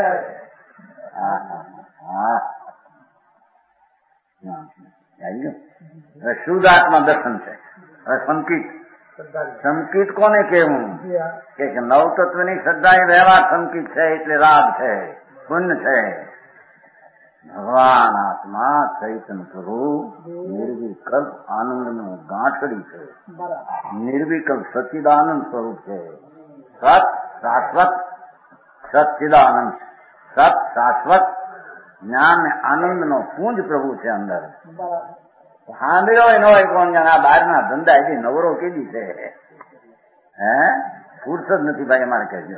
હવે શુદ્ધ આત્મા દર્શન છે. હવે સંકિત કોને કેવું કે નવ તત્વની શ્રદ્ધા એ વ્યવહાર સંકિત છે, એટલે રાગ છે, પુણ્ય છે. ભગવાન આત્મા ચૈતન પ્રભુ નિર્વિકલ્પ આનંદનું ગાંઠડી છે, નિર્વિકલ્પ સચ્ચિદાનંદ સ્વરૂપ છે. સત શાશ્વત સચ્ચિદાનંદ, સત શાશ્વત જ્ઞાન ને આનંદનો પુંજ પ્રભુ છે અંદર. સાંભળ્યો ન હોય કોણ જાણે આ બહારના ધંધા એથી નવરો કેદી છે. હે ફૂરસત નથી ભાઈ અમારે કહેજો.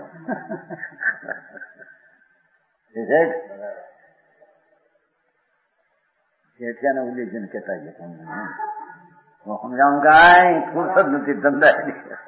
એટલાને ઉલ્લેખન કહેતા છે સમજાવું કાંઈ ફૂરસત નથી ધંધા.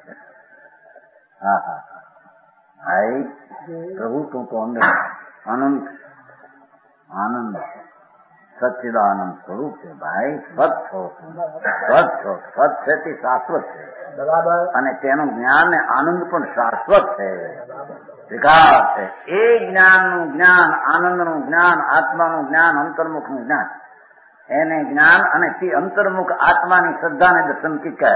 હા હા ભાઈ પ્રભુ તું તો અંદર આનંદ આનંદ સચ્ચિદાનંદ સ્વરૂપ છે ભાઈ. સત છો, સત છે તે શાશ્વત છે, અને તેનું જ્ઞાન ને આનંદ પણ શાશ્વત છે, વિકાસ છે. એ જ્ઞાનનું જ્ઞાન, આનંદનું જ્ઞાન, આત્માનું જ્ઞાન, અંતર્મુખનું જ્ઞાન, એને જ્ઞાન અને તે અંતર્મુખ આત્માની શ્રદ્ધાને દર્શન કી કહે.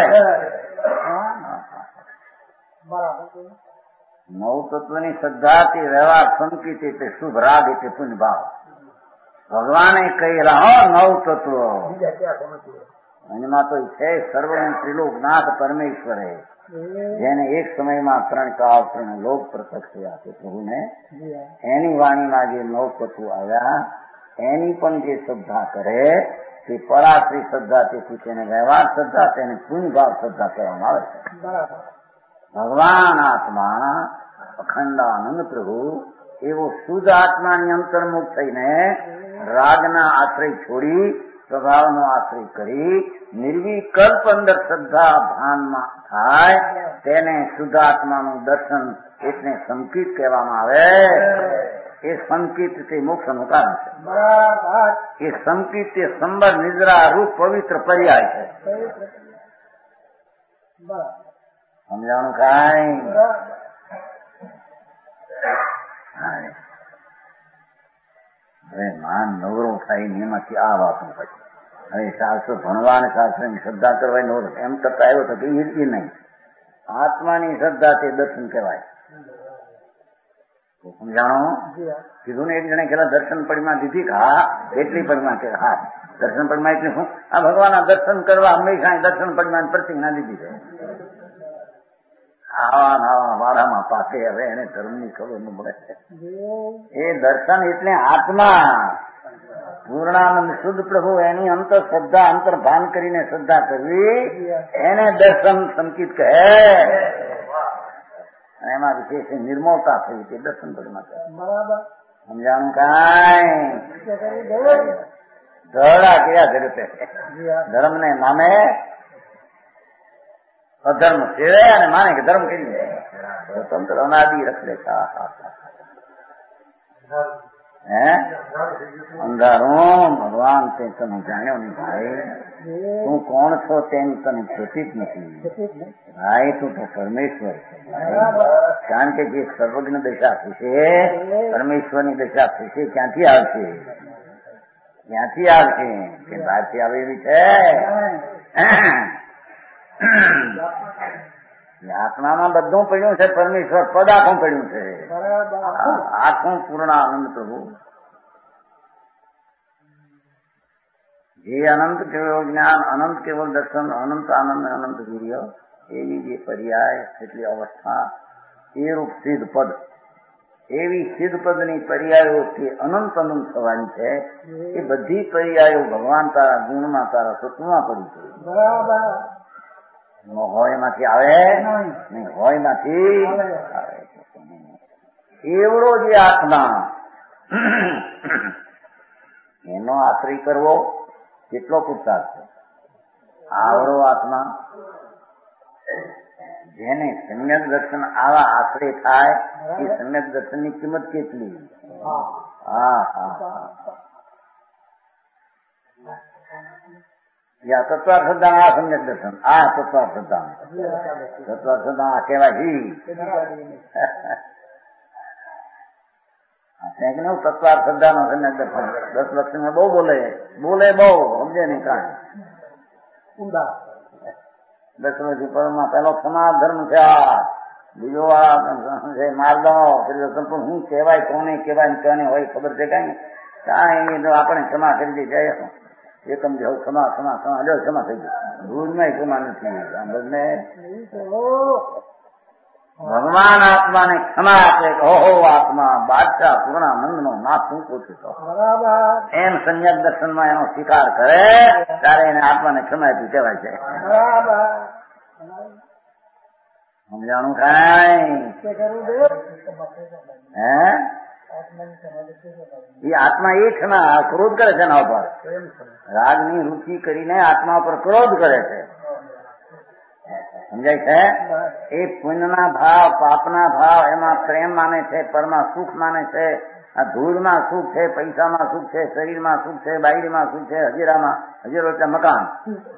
નવ તત્વની શ્રદ્ધા તે વ્યવહાર સંકિત એટલે શુભ રાગ એટલે પુણ્ય ભાવ. ભગવાને કહેલા હો નવ તત્વ એમાં તો છે સર્વનું ત્રિલોકનાથ પરમેશ્વરે, જેને એક સમયમાં 3 કાળ 3 લોક પ્રત્યક્ષ થયા છે પ્રભુને. એની વાણીમાં જે નવ તત્વો આવ્યા એની પણ જે શ્રદ્ધા કરે તે પરાશ્રી શ્રદ્ધા, તેથી તેને વ્યવહાર શ્રદ્ધા, તેને પુણ્ય ભાવ શ્રદ્ધા કહેવામાં આવે છે. ભગવાન આત્મા અખંડાનંદ પ્રભુ એવો શુદ્ધ આત્માની અંતર્મુખ થઈને રાગના આશ્રય છોડી સ્વભાવનો આશ્રય કરી નિર્વિકલ્પ અંદર શ્રદ્ધા ભાનમાં થાય તેને શુદ્ધ આત્માનું દર્શન એટલે સંકિત કહેવામાં આવે. એ સંકિત તે મોક્ષનું કારણ છે. એ સંકિત તે સંબર નિદ્રા રૂપ પવિત્ર પર્યાય છે. સમજાણું કાંઈ? હવે માન નવરો થાય ને એમાંથી આ વાતો પછી હવે શાસ્ત્ર ભણવા અને શાસ્ત્રની શ્રદ્ધા કરવા નવરો એમ કરતા આવ્યો તો કે એ નહીં. આત્માની શ્રદ્ધા તે દર્શન કહેવાય. સમજાણો? કીધું ને એક જણે પેલા દર્શન પરિમા દીધી હા એટલી પરિમા કે હા દર્શન પરિમા એટલે શું? આ ભગવાનના દર્શન કરવા હંમેશા દર્શન પરિમા પ્રતિજ્ઞા દીધી છે. આવા વાડામાં પાકે હવે એને ધર્મની ખબર ન પડે. એ દર્શન એટલે આત્મા પૂર્ણાનંદ શુદ્ધ પ્રભુ એની અંતર શ્રદ્ધા અંતર ભાન કરીને શ્રદ્ધા કરવી એને દર્શન સંકિત કહે. અને એમાં વિશેષ નિર્મળતા થઈ તે દર્શન પદમાં સમજાણું કાંઈ ધડા ક્યાં જગતે ધર્મ ને નામે અધર્મ સેવે અને માને કે ધર્મ કરી સ્વતંત્ર અનાદિ રખડે હે અંધારું ભગવાન તે તને જાણ્યો નહીં ભાઈ. તું કોણ છો તેની તને પ્રતીત નથી ભાઈ. તું તો પરમેશ્વર છે કારણ કે જે સર્વજ્ઞ દશા થશે પરમેશ્વરની દશા થશે ક્યાંથી આવશે કે બહારથી આવે એવી છે. આત્મામાં બધું પડ્યું છે પરમેશ્વર પદ આખું પડ્યું છે આખું પૂર્ણ આનંદ પ્રભુ. જે અનંત કેવળ જ્ઞાન અનંત કેવળ દર્શન અનંત આનંદ અનંત વીર્ય એવી જે પર્યાય એટલી અવસ્થા એ રૂપ સિદ્ધ પદ એવી સિદ્ધ પદની પર્યાયોથી અનંત અનંત થવાની છે. એ બધી પર્યાયો ભગવાન તારા ગુણમાં તારા સત્વમાં પડી છે. હોય માંથી આવે નહીં હોય માંથી આવે. એવડો જે આત્મા એનો આશ્રય કરવો કેટલો પુરુષાર્થ છે. આવડો આત્મા જેને સમ્યક દર્શન આવા આશ્રય થાય એ સમ્યક દર્શન ની કિંમત કેટલી. તત્વાર્થ શ્રદ્ધા આ સમ્યક દર્શન આ તત્વાર્થ શ્રદ્ધા કહેવાય તત્વાર્થ શ્રદ્ધા નો સમ્યક દર્શન 10 લક્ષણ બહુ બોલે બહુ સમજે નહીં કાંઈ. 10 વર્ષ ઉપરમાં પેલો સમાજ ધર્મ છે આ બીજો આ છે માર્ગ શું કહેવાય કોને કહેવાય કોને હોય ખબર છે કાંઈ આપણે ક્ષમા કરી દે જાય એકમ જે ક્ષમા ક્ષમા ક્ષમા જો ક્ષમા થઈ ગઈ ભૂલમાં ક્ષમા નથી. ભગવાન આત્માને ક્ષમા આપે ઓહો આત્મા બાદશાહ પૂર્ણાનંદ નો નાથ શું પૂછું તો એમ સંયક દર્શનમાં એનો સ્વીકાર કરે ત્યારે એને આત્માને ક્ષમા આપી કહેવાય છે. સમજાણું કાંઈ હે એ આત્મા એ ક્ષમા ક્રોધ કરે છે એના ઉપર રાગની રુચિ કરીને આત્મા ઉપર ક્રોધ કરે છે. સમજાય છે. એ પુણ્યના ભાવ પાપના ભાવ એમાં પ્રેમ માને છે પરમાં સુખ માને છે. આ ધૂળમાં સુખ છે પૈસામાં સુખ છે શરીરમાં સુખ છે બાયરીમાં સુખ છે હજીરો એટલે મકાન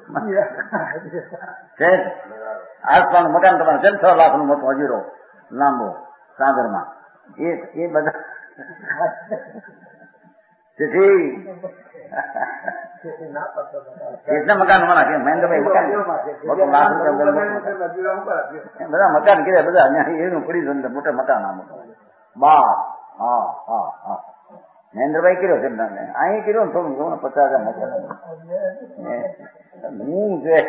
છે આસપાસનું મકાન તમારે 6 લાખ નું મોટું હજીરો લાંબો સાગરમાં એ બધા તેથી કેટલા મકાન મારા મહેન્દ્રભાઈ મકાન બધા મકાન કર્યા બધા એનું પડી છે મોટા મકાન આમ બા મહેન્દ્રભાઈ કર્યો છે અહીં કર્યો ને થોડું જોવું 50,000 મકાન હું છે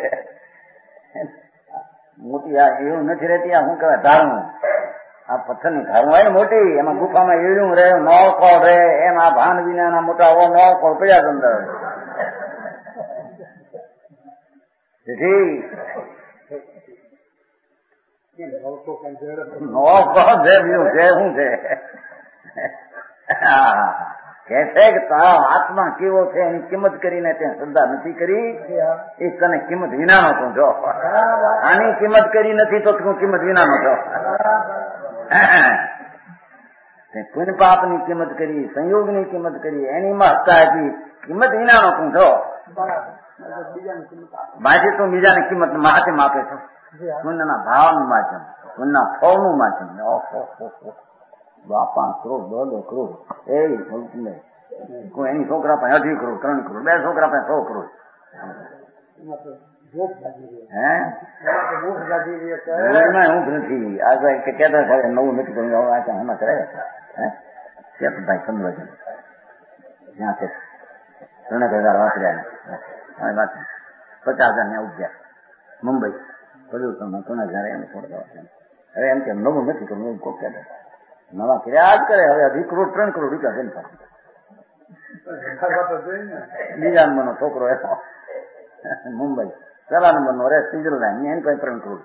મોટી આ એવું નથી રહેતી આ શું કહેવાય ધારણું આ પથ્થરની ધારું હોય ને મોટી એમાં ગુફામાં એળું રહે નોળકોળ રહે એમ આ ભાન વિના મોટા નોળકોળ પડ્યા છે અંદર. તેથી નોળકોળ છે બીજું છે શું છે કે છે કે તારો આત્મા કેવો છે એની કિંમત કરીને ત્યાં શ્રદ્ધા નથી કરી એ તને કિંમત વિનાનો તું જો આની કિંમત કરી નથી તો તું કિંમત વિનાનો છો. પુણ્ય પાપ ની કિંમત કરી સંયોગ ની કિંમત કરી એની મહત્તા હતી કિંમત વિનાનો તું છો. બાકી તું બીજાની કિંમત માધ્યમ આપે છો પુણ્યના ભાવનું માધ્યમ પુણ્યના ફળનું માધ્યમ. બાપા ક્રોધ 2 કરોડ એ કોઈ એની છોકરા પાસે 2.5 કરોડ 3 કરોડ 2 છોકરા પાસે 100 કરોડ ઊંઘ નથી. આ કેતા ખરે નવું નથી કર્યું હમણાં કરે ભાઈ સમજ જ્યાં છે 3,000 વાપર્યા 50,000 ને ઉપજ્યા મુંબઈ પ્રદૂષણમાં 3,000 એને છોડતા હવે એમ કે નવું નથી કરવું કોઈ કે નવા કર્યા જ કરે. હવે 2 કરોડ 3 કરોડ રૂપિયા છે ને બીજા નંબરનો છોકરો એનો મુંબઈ, પેલા નંબરનો રે સ્વિટરલેન્ડ, એને કઈ 3 કરોડ.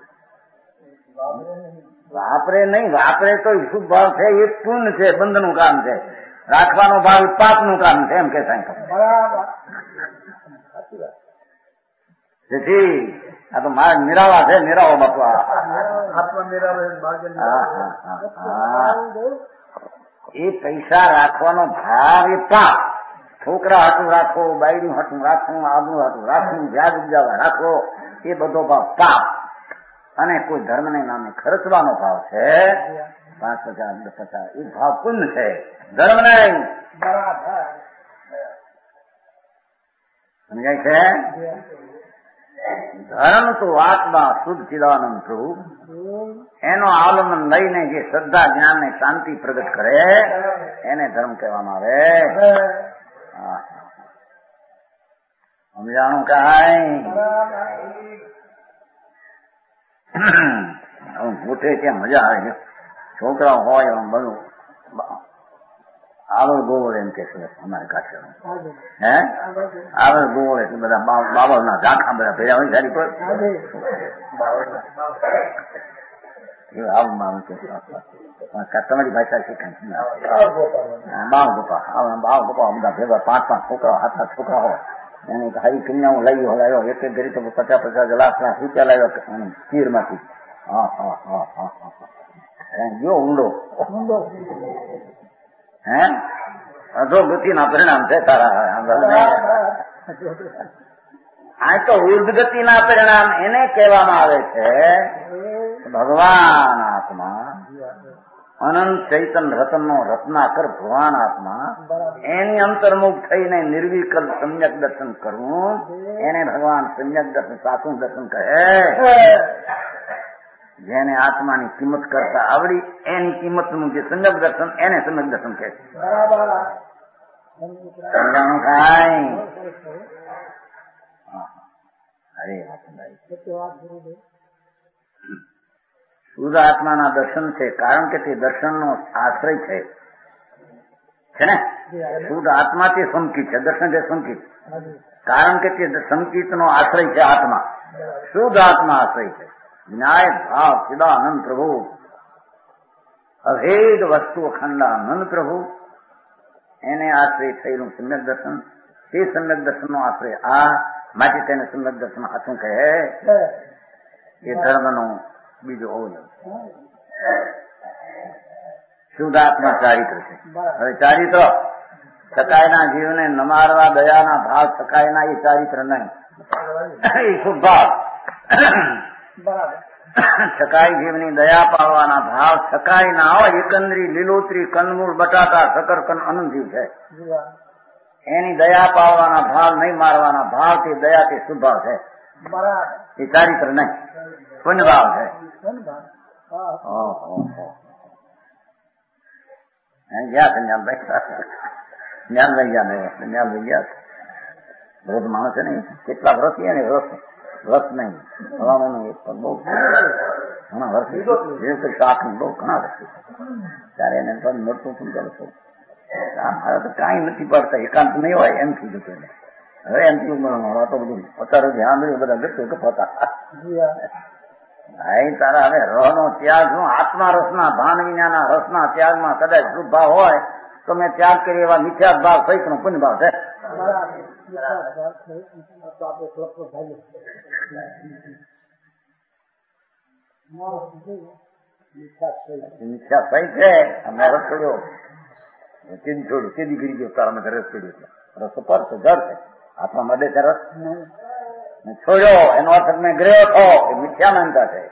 વાપરે નહીં, વાપરે તો શુભ ભાવ છે એ પુણ્ય છે, બંધનું કામ છે. રાખવાનો ભાવ પાપનું કામ છે એમ કે સાંઈ. તેથી આ તો મારા નિરાવા છે, નિરાવો બાપા. એ પૈસા રાખવાનો ભાવ એ પાપ. છોકરા હાથું રાખો, બાયડી હાથું રાખો, આબુ હાથું રાખો, વ્યાજ ઉપજાવા રાખો, એ બધો ભાવ પાપ. અને કોઈ ધર્મને નામે ખર્ચવાનો ભાવ છે 5,000, 10,000, એ ભાવ પુણ્ય છે, ધર્મ નહીં. સમજાય છે? ધર્મ તો આત્મા શુદ્ધ ચિદાનંદ પ્રભુ, એનો અવલંબન લઈને જે શ્રદ્ધા જ્ઞાન ને શાંતિ પ્રગટ કરે એને ધર્મ કહેવામાં આવે. સમજાણું કાંઈ? ગોઠે ત્યાં મજા આવે છે. છોકરાઓ હોય એમ બધું આવડ ગોવળ એમ કે છે અમારે કાશે. હે આવડ ગોવળ એટલે બધા બાવળના ઝાંખા બધા ભેગા હોય સારી પર તમારી ભાષા શીખાય બાવ ગોપા બધા ભેગા 5-5 છોકરા 7-8 છોકરા હોય એને હારી કન્યાઓ લાવ્યો હલાવ્યો એક ઘડી તો 50-50 લાખ રૂપિયા લાવ્યો ખીર માંથી. જો ઊંડો હે અધોગતિ ના પરિણામ છે તારા. આ તો ઉર્ધગતિ ના પરિણામ એને કહેવામાં આવે છે. ભગવાન આત્મા અનંત ચૈતન રતનનો રત્નાકર ભગવાન આત્મા એની અંતર્મુખ થઈને નિર્વિકલ્પ સમ્યક દર્શન કરવું એને ભગવાન સમ્યક દર્શન સાચું દર્શન કહે. જેને આત્માની કિંમત કરતા આવડી એની કિંમતનું જે સમ્યક દર્શન એને સમ્યક દર્શન કહે છે. સમજાણું કાંઈ? અરે શુદ્ધ આત્માના દર્શન છે, કારણ કે તે દર્શનનો આશ્રય છે ને. શુદ્ધ આત્મા તે સંકિત છે, દર્શન તે સંકિત, કારણ કે તે સંકિતનો આશ્રય છે આત્મા. શુદ્ધ આત્મા આશ્રય છે. ન્યાય ભાવ ચિદાનંદ પ્રભુ, અભેદ વસ્તુ અખંડાનંદ પ્રભુ, એને આશ્રય થયેલું સમ્યક દર્શન. તે સમ્યક દર્શનનો આશ્રય આ, માટે તેને સમ્યક દર્શન હાથું કહે. એ ધર્મનો બીજો અવલંબ શુદ્ધ આત્મા ચારિત્ર છે. હવે ચારિત્ર સકાયના જીવને નમારવા દયાના ભાવ સકાયના એ ચારિત્ર નહીં, એ શુભ ભાવ. સકાય જીવની દયા પાડવાના ભાવ સકાય ના હોય. એકંદરી લીલોતરી કંદમૂળ બટાટા શકરકંદ અનંત જીવ છે. એની દયા પાડવાના ભાવ, નહીં મારવાના ભાવ, તે દયા તે શુભ ભાવ છે. એ ચારિત્ર નહીં, પુણ્ય ભાવ છે. ગયા છે જ્ઞાન લઈ ગયા વૃદ્ધ માણસ છે ને કેટલા વર્ષ એને રસ નહીં હવાનું એક પણ બહુ ઘણા વર્ષ શાક બહુ ઘણા વર્ષ ત્યારે એને પણ મળતું સમજાવું છું. મારે તો કઈ નથી પડતા, એકાંત નહીં હોય એમ કીધું હતું. હવે એમ થયું તો બધું અત્યારે ધ્યાન રહ્યું બધા ગતું કપાતા. તારા હવે રહનો ત્યાગ શું આત્મા રસના ભાન વિનાના રસના ત્યાગમાં કદાચ શુભ ભાવ હોય તો મેં ત્યાગ કરી એવા મિથ્યા ભાવ સહિત નો પુણ્ય ભાવ છે. મિથ્યા સહિત છે. અમે રસ છોડ્યો સીધી છોડ્યું, સીધી ગીરી ગયો તારા મેં રસ છોડ્યો. રસ પર છે, જળ છે, આત્મા મળે છે રસ છોડ્યો એનો અર્થ મેં ગ્રહ થો એ મિથ્યા માનતા છે.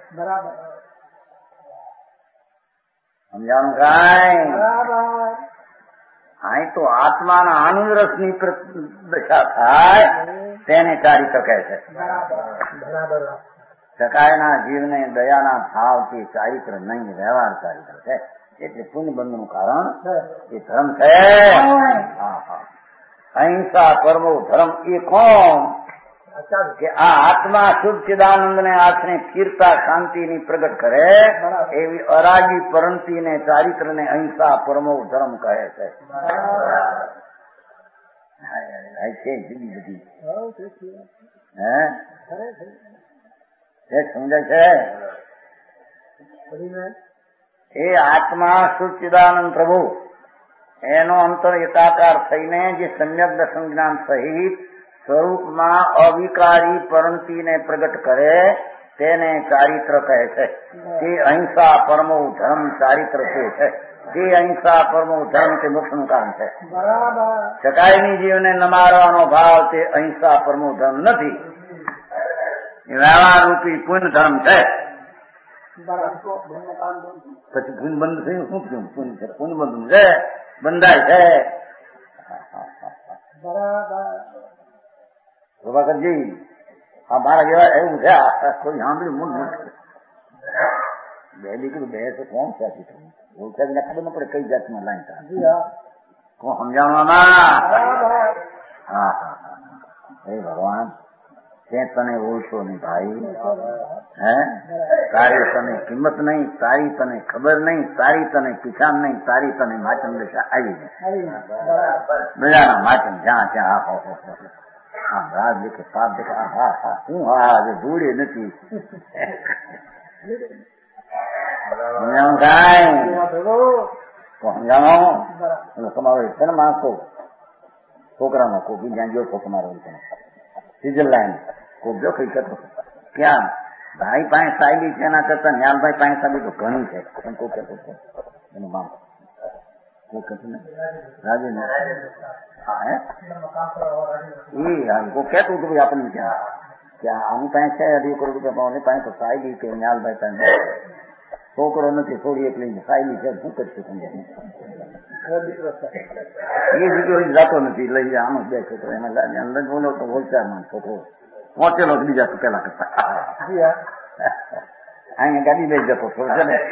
સમજાણું કાંઈ? અહીં તો આત્માના આનંદ રસની દશા થાય તેને ચારિત્ર કહે છે. સકાયના જીવને દયાના ભાવથી ચારિત્ર નહીં, વ્યવહાર ચારિત્ર છે. એટલે પુણ્ય બંધનું કારણ એ ધર્મ છે. અહિંસા પરમો ધર્મ એ કોણ? કે આ આત્મા શુદ્ધ ચિદાનંદ ને આશરે કીર્તા શાંતિની પ્રગટ કરે એવી અરાગી પરંતી ને ચારિત્ર ને અહિંસા પરમો ધર્મ કહે છે. જુદી બધી સમજાય છે. એ આત્મા શુદ્ધ ચિદાનંદ પ્રભુ એનો અંતર એકાકાર થઈને જે સમ્યક દર્શન જ્ઞાન સહિત સ્વરૂપમાં અવિકારી પરંતીને પ્રગટ કરે તેને ચારિત્ર કહે છે. તે અહિંસા પરમો ધર્મ ચારિત્ર તે છે. તે અહિંસા પરમો ધર્મ તે મોક્ષનું કારણ છે. ચકાઈની જીવને ન મારવાનો ભાવ તે અહિંસા પરમો ધર્મ નથી. વ્યવહાર રૂપી પુણ્ય ધર્મ છે. પછી પુણ્ય બંધ થયું શું થયું? પુણ્ય છે, પુણ્ય બંધ છે, બંધાય છે. પ્રભાકરજી આ મારા જેવા એવું છે. કોઈ સાંભળ્યું મૂળ બે દીકરી બે છે કોણ છે? ઓળખાવીને ખબર ન પડે કઈ જાતમાં લાઈન કોણ સમજાવવામાં? હા હે ભગવાન તે તને ઓળખો નહીં ભાઈ. હે તારી તને કિંમત નહીં, તારી તને ખબર નહીં, તારી તને પીછાણ નહીં, તારી તને માચમ દશા આવી નહીં. બધાના માચમ જ્યાં ત્યાં હો હા રાજ દેખે પાપ દેખે હા હા હું હા ધૂળે નથી. તમારો છે ને માણસો છોકરાનો કોઈ જ્યાં ગયો છો તમારો સ્વિટરલેન્ડ કોઈ જો કઈ કરતો ક્યાં ભાઈ પાસે સાહેબી છે એના કરતા ન્યાલભાઈ પાસે સાહેબી તો ઘણી છે એમ કોઈ કહેતો છે એનું મામ કોઈ કહેતું ને રાજુ ને કોઈ કહેતું હતું આપણને ક્યાં આની પાસે છે 2 કરોડ રૂપિયા પાવાની પાસે તો સાહેબી કે ન્યાલભાઈ પાસે છોકરો નથી થોડી એકલી સાહેબી છે શું કરશું તમને એ દીકરો જતો નથી લઈ આનો 2 છોકરો એમાં બોલો તો વલસાડમાં છોકરો પહોંચેલો બીજા તો પેલા કરતા અહીંયા ગાડી લઈ જતો થોડો છે ને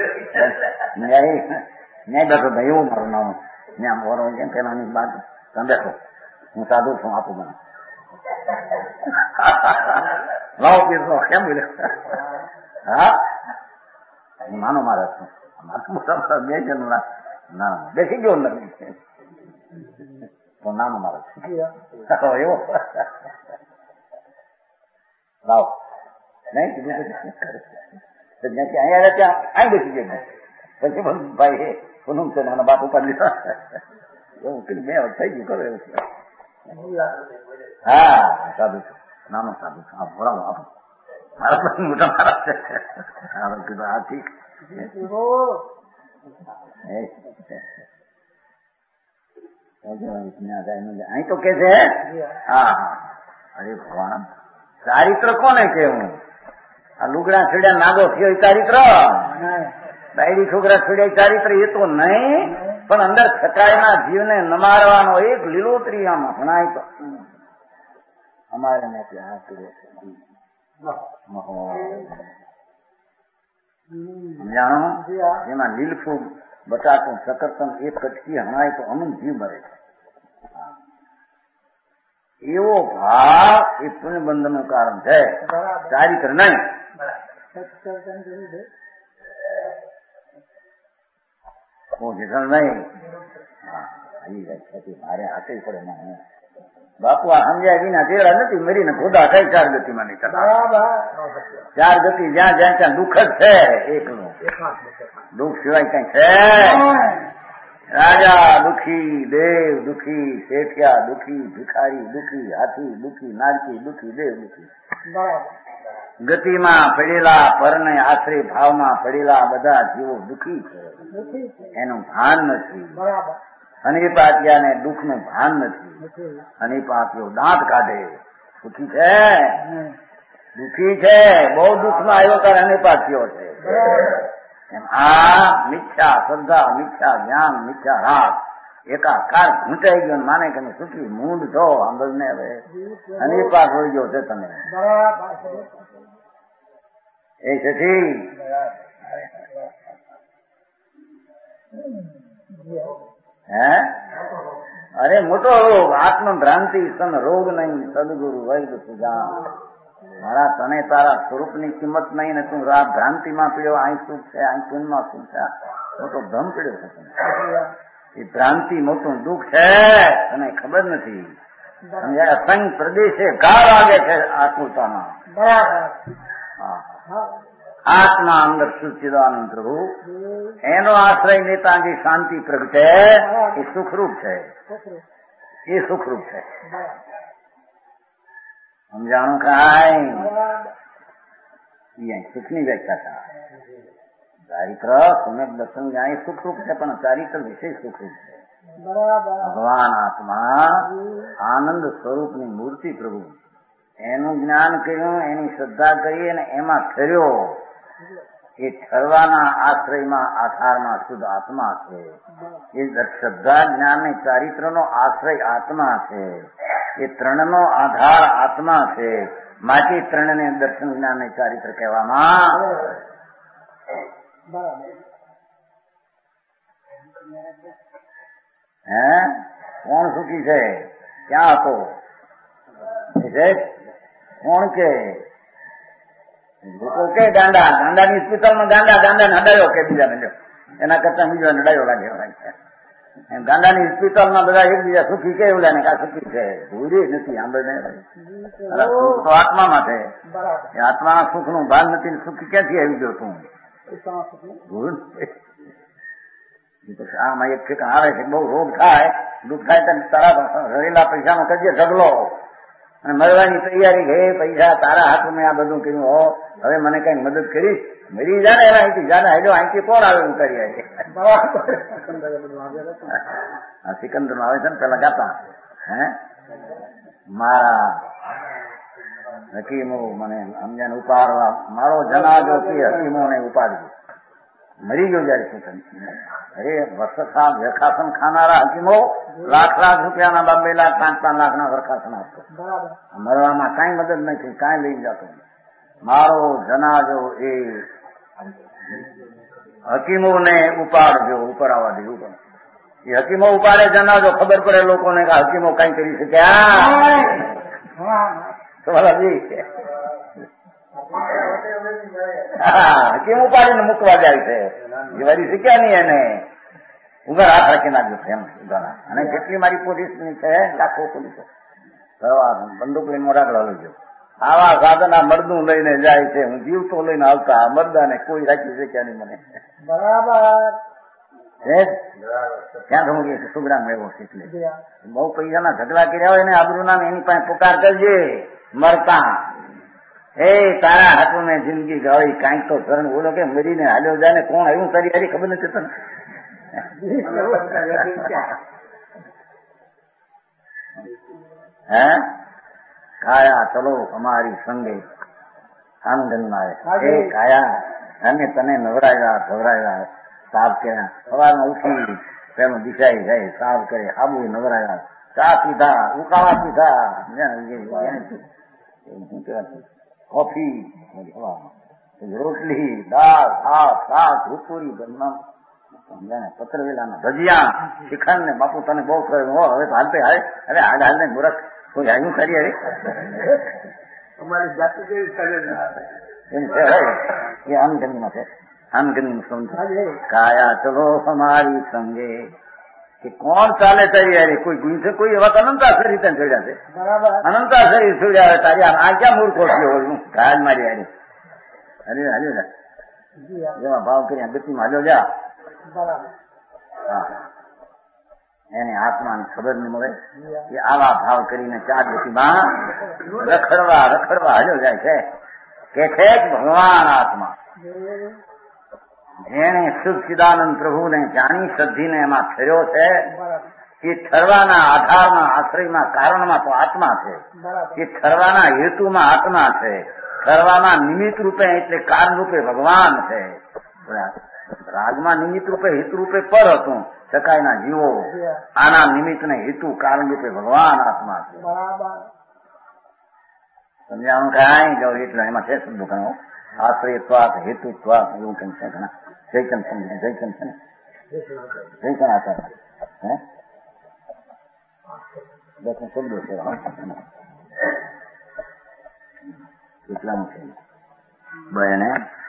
ન્યાય બેઠો ભાઈ એવું મારું નામ ત્યાં મોરો કેમ પેલાની બાદ તમે બેઠો હું સાધુ છું આપું મને લાવો પીરસો કેમ બોલે હા હું નાનો મારા છું મોટા 2 જણ ના બેસી ગયો નથી તો નાનો મારા છું એવો લાવો નહીં કીધું અહીંયા ત્યાં અહીં બેસી ગયો પછી ભાઈ પૂનમ છે નાના બાપ ઉપર લીધા એવું કીધું 2 વર્ષ થઈ ગયું કરો એવું હા સાધુ છું નાનો સાધુ છું હા બોલાવો આપો મારા પણ મોટા મારા છે કીધું હા ઠીક અહીં તો કે છે હા હા અરે ભગવાન ચારિત્ર કોને કેવું? આ લુગડા છેડ્યા નાગો થયો ચારિત્ર, બાયડી છોકરા છેડ્યા ચારિત્ર એ તો નહીં, પણ અંદર છકાયના જીવને ન મારવાનો એક લીલોતરી આમાં ભણાય તો અમારે નથી આ સમજાણો? જેમાં લીલફૂગ બટાકું સકરતન એક કટકી હણાય તો અમુક જીવ મરે છે. એવો ભાવ એ પુણ્યબંધન નું કારણ છે, ચારિત્ર નહીં. મારે હાથે પડે ના બાપુ આ સમજ્યા વિના તેડા નથી મરીને ખોદા કઈ 4 ગતિમાં નહીં કરતા. 4 ગતિ જ્યાં જ્યાં ત્યાં દુઃખ જ છે, એકનું દુઃખ સિવાય કઈ છે? રાજા દુઃખી, દેવ દુઃખી, શેઠિયા દુઃખી, ભિખારી દુઃખી, હાથી દુઃખી, નારકી દુઃખી, દેવ દુઃખી. ગતિમાં પડેલા પરને આશરે ભાવમાં પડેલા બધા જીવો દુઃખી છે, એનું ભાન નથી. હનીપાતિયાને દુઃખ નું ભાન નથી. હનીપાતિયો દાંત કાઢે દુઃખી છે, દુઃખી છે, બહુ દુઃખમાં આવ્યો ત્યારે હનીપાતિયો છે. આ મિથ્યા શ્રદ્ધા, મિથ્યા જ્ઞાન, મિથ્યા રાગ એકાકાર ઘૂંટાઈ ગયો માને કે સુખી મૂંડ છો. આંબલ ને હવે હનીપાત હોઈ ગયો છે તમે એ સખી. હે અરે અરે મોટો રોગ આત્મભ્રાંતિ તન રોગ નહીં સદગુરુ વૈદ સુજા. મારા તને તારા સ્વરૂપની કિંમત નહીં ને તું રાત ભ્રાંતિમાં પીડ્યો. અહીં સુખ છે, અહીં પુણ્યમાં સુખ છે. મોટો ભ્રમ પીડ્યો છે તને. એ ભ્રાંતિ મોટું દુઃખ છે, તને ખબર નથી. સમજાય? સંગ પ્રદેશે ઘા વાગે છે આકુલતામાં. આત્મા અંદર સચ્ચિદાનંદ પ્રભુ એનો આશ્રય લેતા જે શાંતિ પ્રગટે એ સુખરૂપ છે. એ સુખરૂપ છે. સમજાણું કાંઈ સુખની વ્યાખ્યા ચારિત્ર સુમેક દર્શન જાણે સુખરૂપ છે, પણ ચારિત્ર વિશેષ સુખરૂપ છે. ભગવાન આત્મા આનંદ સ્વરૂપની મૂર્તિ પ્રભુ એનું જ્ઞાન કર્યું, એની શ્રદ્ધા કરી અને એમાં ઠર્યો. એ ઠરવાના આશ્રયમાં આધારમાં શુદ્ધ આત્મા છે. એ શ્રદ્ધા જ્ઞાન ને ચારિત્રનો આશ્રય આત્મા છે. એ ત્રણનો આધાર આત્મા છે. માટે ત્રણને દર્શન જ્ઞાન ને ચારિત્ર કહેવામાં. હે કોણ સુખી છે? ક્યાં હતો? કોણ કે લોકો કે ગાંડા ગાંડાની હોસ્પિટલમાં ગાંડા નડાયો કે બીજાને લ્યો, એના કરતા બીજો નડાયો લાગે. ગાંડાની હોસ્પિટલમાં બધા એકબીજા સુખી કે એવું લાગે કે આ સુખી છે. ભૂરી નથી સાંભળને. સુખ તો આત્મામાં છે. એ આત્માના સુખ નું ભાન નથી. સુખી ક્યાંથી આવી ગયો તું? આમાં એક ઠેકાણ આવે છે, બહુ રોગ થાય, દુઃખ થાય તો તારા રહેલા પૈસાનો કરજે ઢગલો અને મરવાની તૈયારી. હે પૈસા તારા હાથમાં આ બધું કર્યું હો, હવે મને કઈ મદદ કરીશ? મરી જાય એના અહીંથી જાને હેલો અહીંથી કોણ આવે ઉતારી આવે. સિકંદર નું આવે છે ને પેલા ગાતા. હે મારા હકીમો મને સમજાને ઉપાડવા, મારો જનાજો કે હકીમો ને ઉપાડજો. મરી ગયો જયારે શું? અરે વર્ષ વેખાસન ખાનારા હકીમો લાખ રૂપિયાના 2 લાખ 5 લાખના વરખાસન આપતો. મરવામાં કઈ મદદ નથી, કઈ લઈ જતો. મારો જનાજો એ હકીમો ને ઉપાડજો, ઉપરાવા દેવું પણ. એ હકીમો ઉપાડે જનાજો, ખબર પડે લોકોને કે હકીમો કઈ કરી શક્યા. હકીમ ઉપાડીને મૂકવા જાય છે. એ વારી શીખ્યા નહીં એને ઉઘર હાથ રાખી નાખ્યો છે એમ ઉઘાડા. અને જેટલી મારી પોલીસની છે લાખો પોલીસો બંદૂક લઈને મોઢાકડા લઈ ગયો. આવા સાધન આ મરદું લઈને જાય છે. હું જીવતો લઈને આવતા મરદાને કોઈ રાખી શક્યા નહીં મને. બરાબર ત્યાં તો હું સુગડા મેળવો એટલે બહુ પૈસાના ઝઘડા કર્યા હોય ને આબરૂ નામ એની પાસે પુકાર કરજે મરતા. એ તારા હાથમાં મેં જિંદગી ગાળી, કાંઈક તો શરણ બોલો કે મરીને હાલ્યો જાય ને કોણ આવ્યું તારી હારી ખબર નથી તને. હે કાયા ચલો અમારી સંગે આનંદમાં આવે. એ કાયા અમે તને નવરાવ્યા ધવરાવ્યા, સાફ કર્યા. સવારમાં ઉઠી પેલું દિશાઈ જાય, સાફ કરે, આબુ નવરાવ્યા, ચા પીધા, ઉકાળા પીધા, કોફી, રોટલી, દાળ, ભાત, શાક, રૂપુરી, પત્ર વેલા ભજીયા, શિખંડ ને બાપુ તને બહુ કહ્યું હો, હવે તો હાલતે હાલ. અરે હાલ હાલ ને મૂરખ કોઈ આવ્યું કરી અરે અમારી જાતિ એમ છે. એ આમગનીમાં છે. આમગની સમજ કાયા ચલો અમારી સંગે કે કોણ ચાલે તારી યાર? કોઈ ગુણ છે? કોઈ એવા અનંતા શરીર તને છોડ્યા છે. અનંતા શરીર છોડ્યા તારી આ ક્યાં મૂર્ખો થયો હોય? ગાજ મારી યાર. અરે હાલ્યો જા જેમાં ભાવ કરી ગતિમાં હાલ્યો જા. એને આત્માની ખબર નહીં મળે કે આવા ભાવ કરીને 4 ગતિમાં રખડવા હાલ્યો જાય છે. કે છે ભગવાન આત્મા જેને સચ્ચિદાનંદ પ્રભુને જાણી શ્રદ્ધીને એમાં ઠર્યો છે. એ ઠરવાના આધારમાં આશ્રયમાં કારણમાં તો આત્મા છે. એ ઠરવાના હેતુમાં આત્મા છે. ઠરવાના નિમિત્ત રૂપે એટલે કારણ રૂપે ભગવાન છે. રાગમાં નિમિત્ત રૂપે હિત રૂપે પર હતું શકાયના જીવો. આના નિમિત્ત ને હેતુ કારણ રૂપે ભગવાન આત્મા છે. સમજાણું કાંઈ જો એટલે એમાં છે શબ્દો ઘણો આશ્રયત્વાત હેતુત્વાત એવું કંઈ છે ઘણા. જયચંદ સમજ જયચંદ છે ને જયચંદ આચાર. દેખો શબ્દો છે કેટલાનું છે બને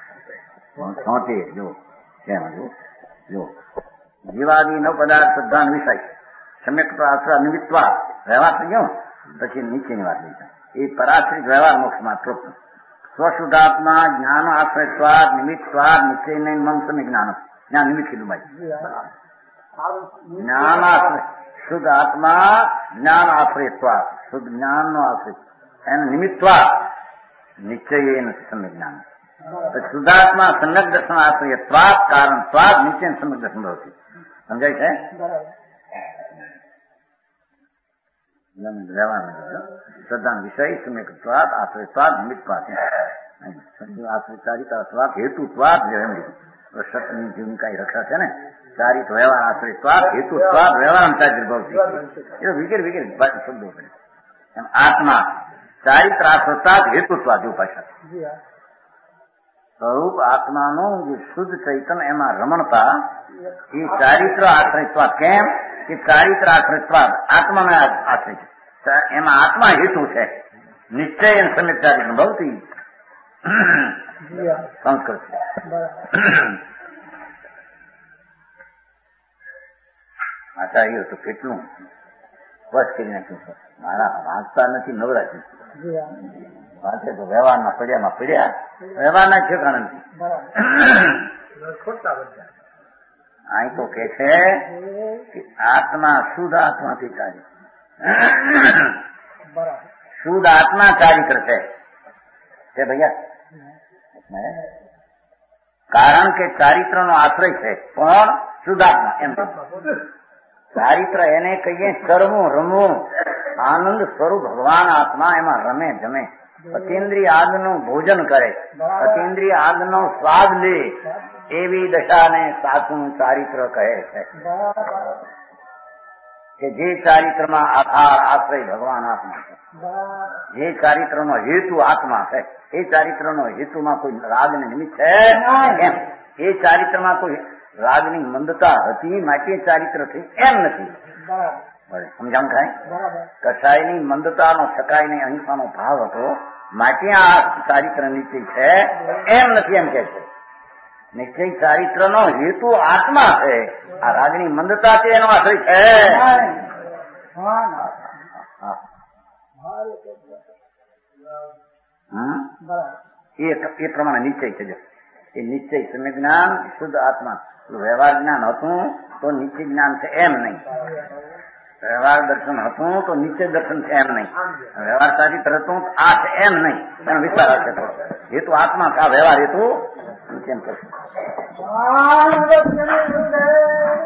76 જો કેમ જો જીવાદી નવ પદાર્થ પ્રધાન વિષય સમ્યક તો આશ્રય નિમિત્તવા વ્યવહાર થઈ ગયો પછી નીચેની વાત લઈ એ પરાશ્રિત વ્યવહાર મોક્ષમાં તૃપ્ત સ્વશુદ્ધાત્મા જ્ઞાન આશ્રયત્વાદ નિમિત્તવાદ નિશ્ચય નહીં મન સમ્યક જ્ઞાન જ્ઞાન નિમિત્ત કીધું ભાઈ જ્ઞાન આશ્રય શુદ્ધ આત્મા જ્ઞાન આશ્રયત્વાદ શુદ્ધ જ્ઞાન નો આશ્રય એને નિમિત્તવાદ નિશ્ચય નથી સમ્યક જ્ઞાન શુદ્ધાત્મા સમ્યક દર્શન આશ્રયત્વાદ કારણત્વાદ નિશ્ચય સમ્યક દર્શન ભવતી સમજાય છે શ્રદ્ધા વિષય સમ્યકત્વાદ આશ્રયત્વાદ નિમિત્તવાદ આશ્રયચારિતાત્વાદ હેતુત્વાદ સત્યની ભૂમિકા રક્ષા છે ને ચારિત વ્યવહાર આશ્રયત્વાદ હેતુત્વાદ વ્યવહાર ભવતી એ વિગેરે વિગેરે શબ્દો છે એમ આત્મા ચારિત્ર આશ્રયત્વાદ હેતુત્વાદ એવું ભાષા સ્વરૂપ આત્માનું જે શુદ્ધ ચૈતન એમાં રમણતા એ ચારિત્ર આશ્રયત્વાદ કેમ કે ચારિત્ર આશ્રયત્વાદ આત્માનો આશ્રય છે એમાં આત્મા હેતુ છે નિશ્ચય અને સમ્યક ચારિત્ર ભવતી સંસ્કૃત આચાર્ય તો કેટલું વસ કરી નાખ્યું છે મારા વાંચતા નથી નવરાત્રી વાંચે તો વ્યવહારમાં પડ્યા વ્યવહારના ઠેકાણા નથી અહીં તો કે છે કે આત્મા શુદ્ધ આત્માથી ચારિત્ર શુદ્ધ આત્મા ચારિત્ર છે ભૈયા કારણ કે ચારિત્ર નો આશ્રય છે કોણ શુદ્ધ આત્મા એમ ચારિત્ર એને કહીએ કરવું રમવું આનંદ સ્વરૂપ ભગવાન આત્મા એમાં રમે જમે અતિન્દ્રિય આગનું ભોજન કરે અતિન્દ્રિય આગનો સ્વાદ લે એવી દશાને સાચું ચારિત્ર કહે છે કે જે ચારિત્રમાં આધાર આશ્રય ભગવાન આત્મા છે જે ચારિત્રનો હેતુ આત્મા છે એ ચારિત્રનો હેતુમાં કોઈ રાગને નિમિત્ત છે એમ એ ચારિત્રમાં કોઈ રાગની મંદતા હતી માટે ચારિત્ર થઈ એમ નથી સમજાણ થાય કસાયની મંદતાનો સકાયની અહિંસાનો ભાવ હતો માટે આ ચારિત્ર નિશ્ચય છે એમ નથી એમ કે છે નિશ્ચય ચારિત્રનો હેતુ આત્મા છે આ રાગની મંદતા છે એનો આશ્રય છે એ પ્રમાણે નિશ્ચય છે એ નિશ્ચય સમ્યક જ્ઞાન શુદ્ધ આત્મા વ્યવહાર જ્ઞાન હતું તો નિશ્ચય જ્ઞાન છે એમ નહીં વ્યવહાર દર્શન હતું તો નિશ્ચય દર્શન છે એમ નહીં વ્યવહાર ચારિત્ર હતું આ છે એમ નહીં એનો વિસ્તાર હશે તો હેતુ આત્મા છે આ વ્યવહાર હેતુ કેમ કરશે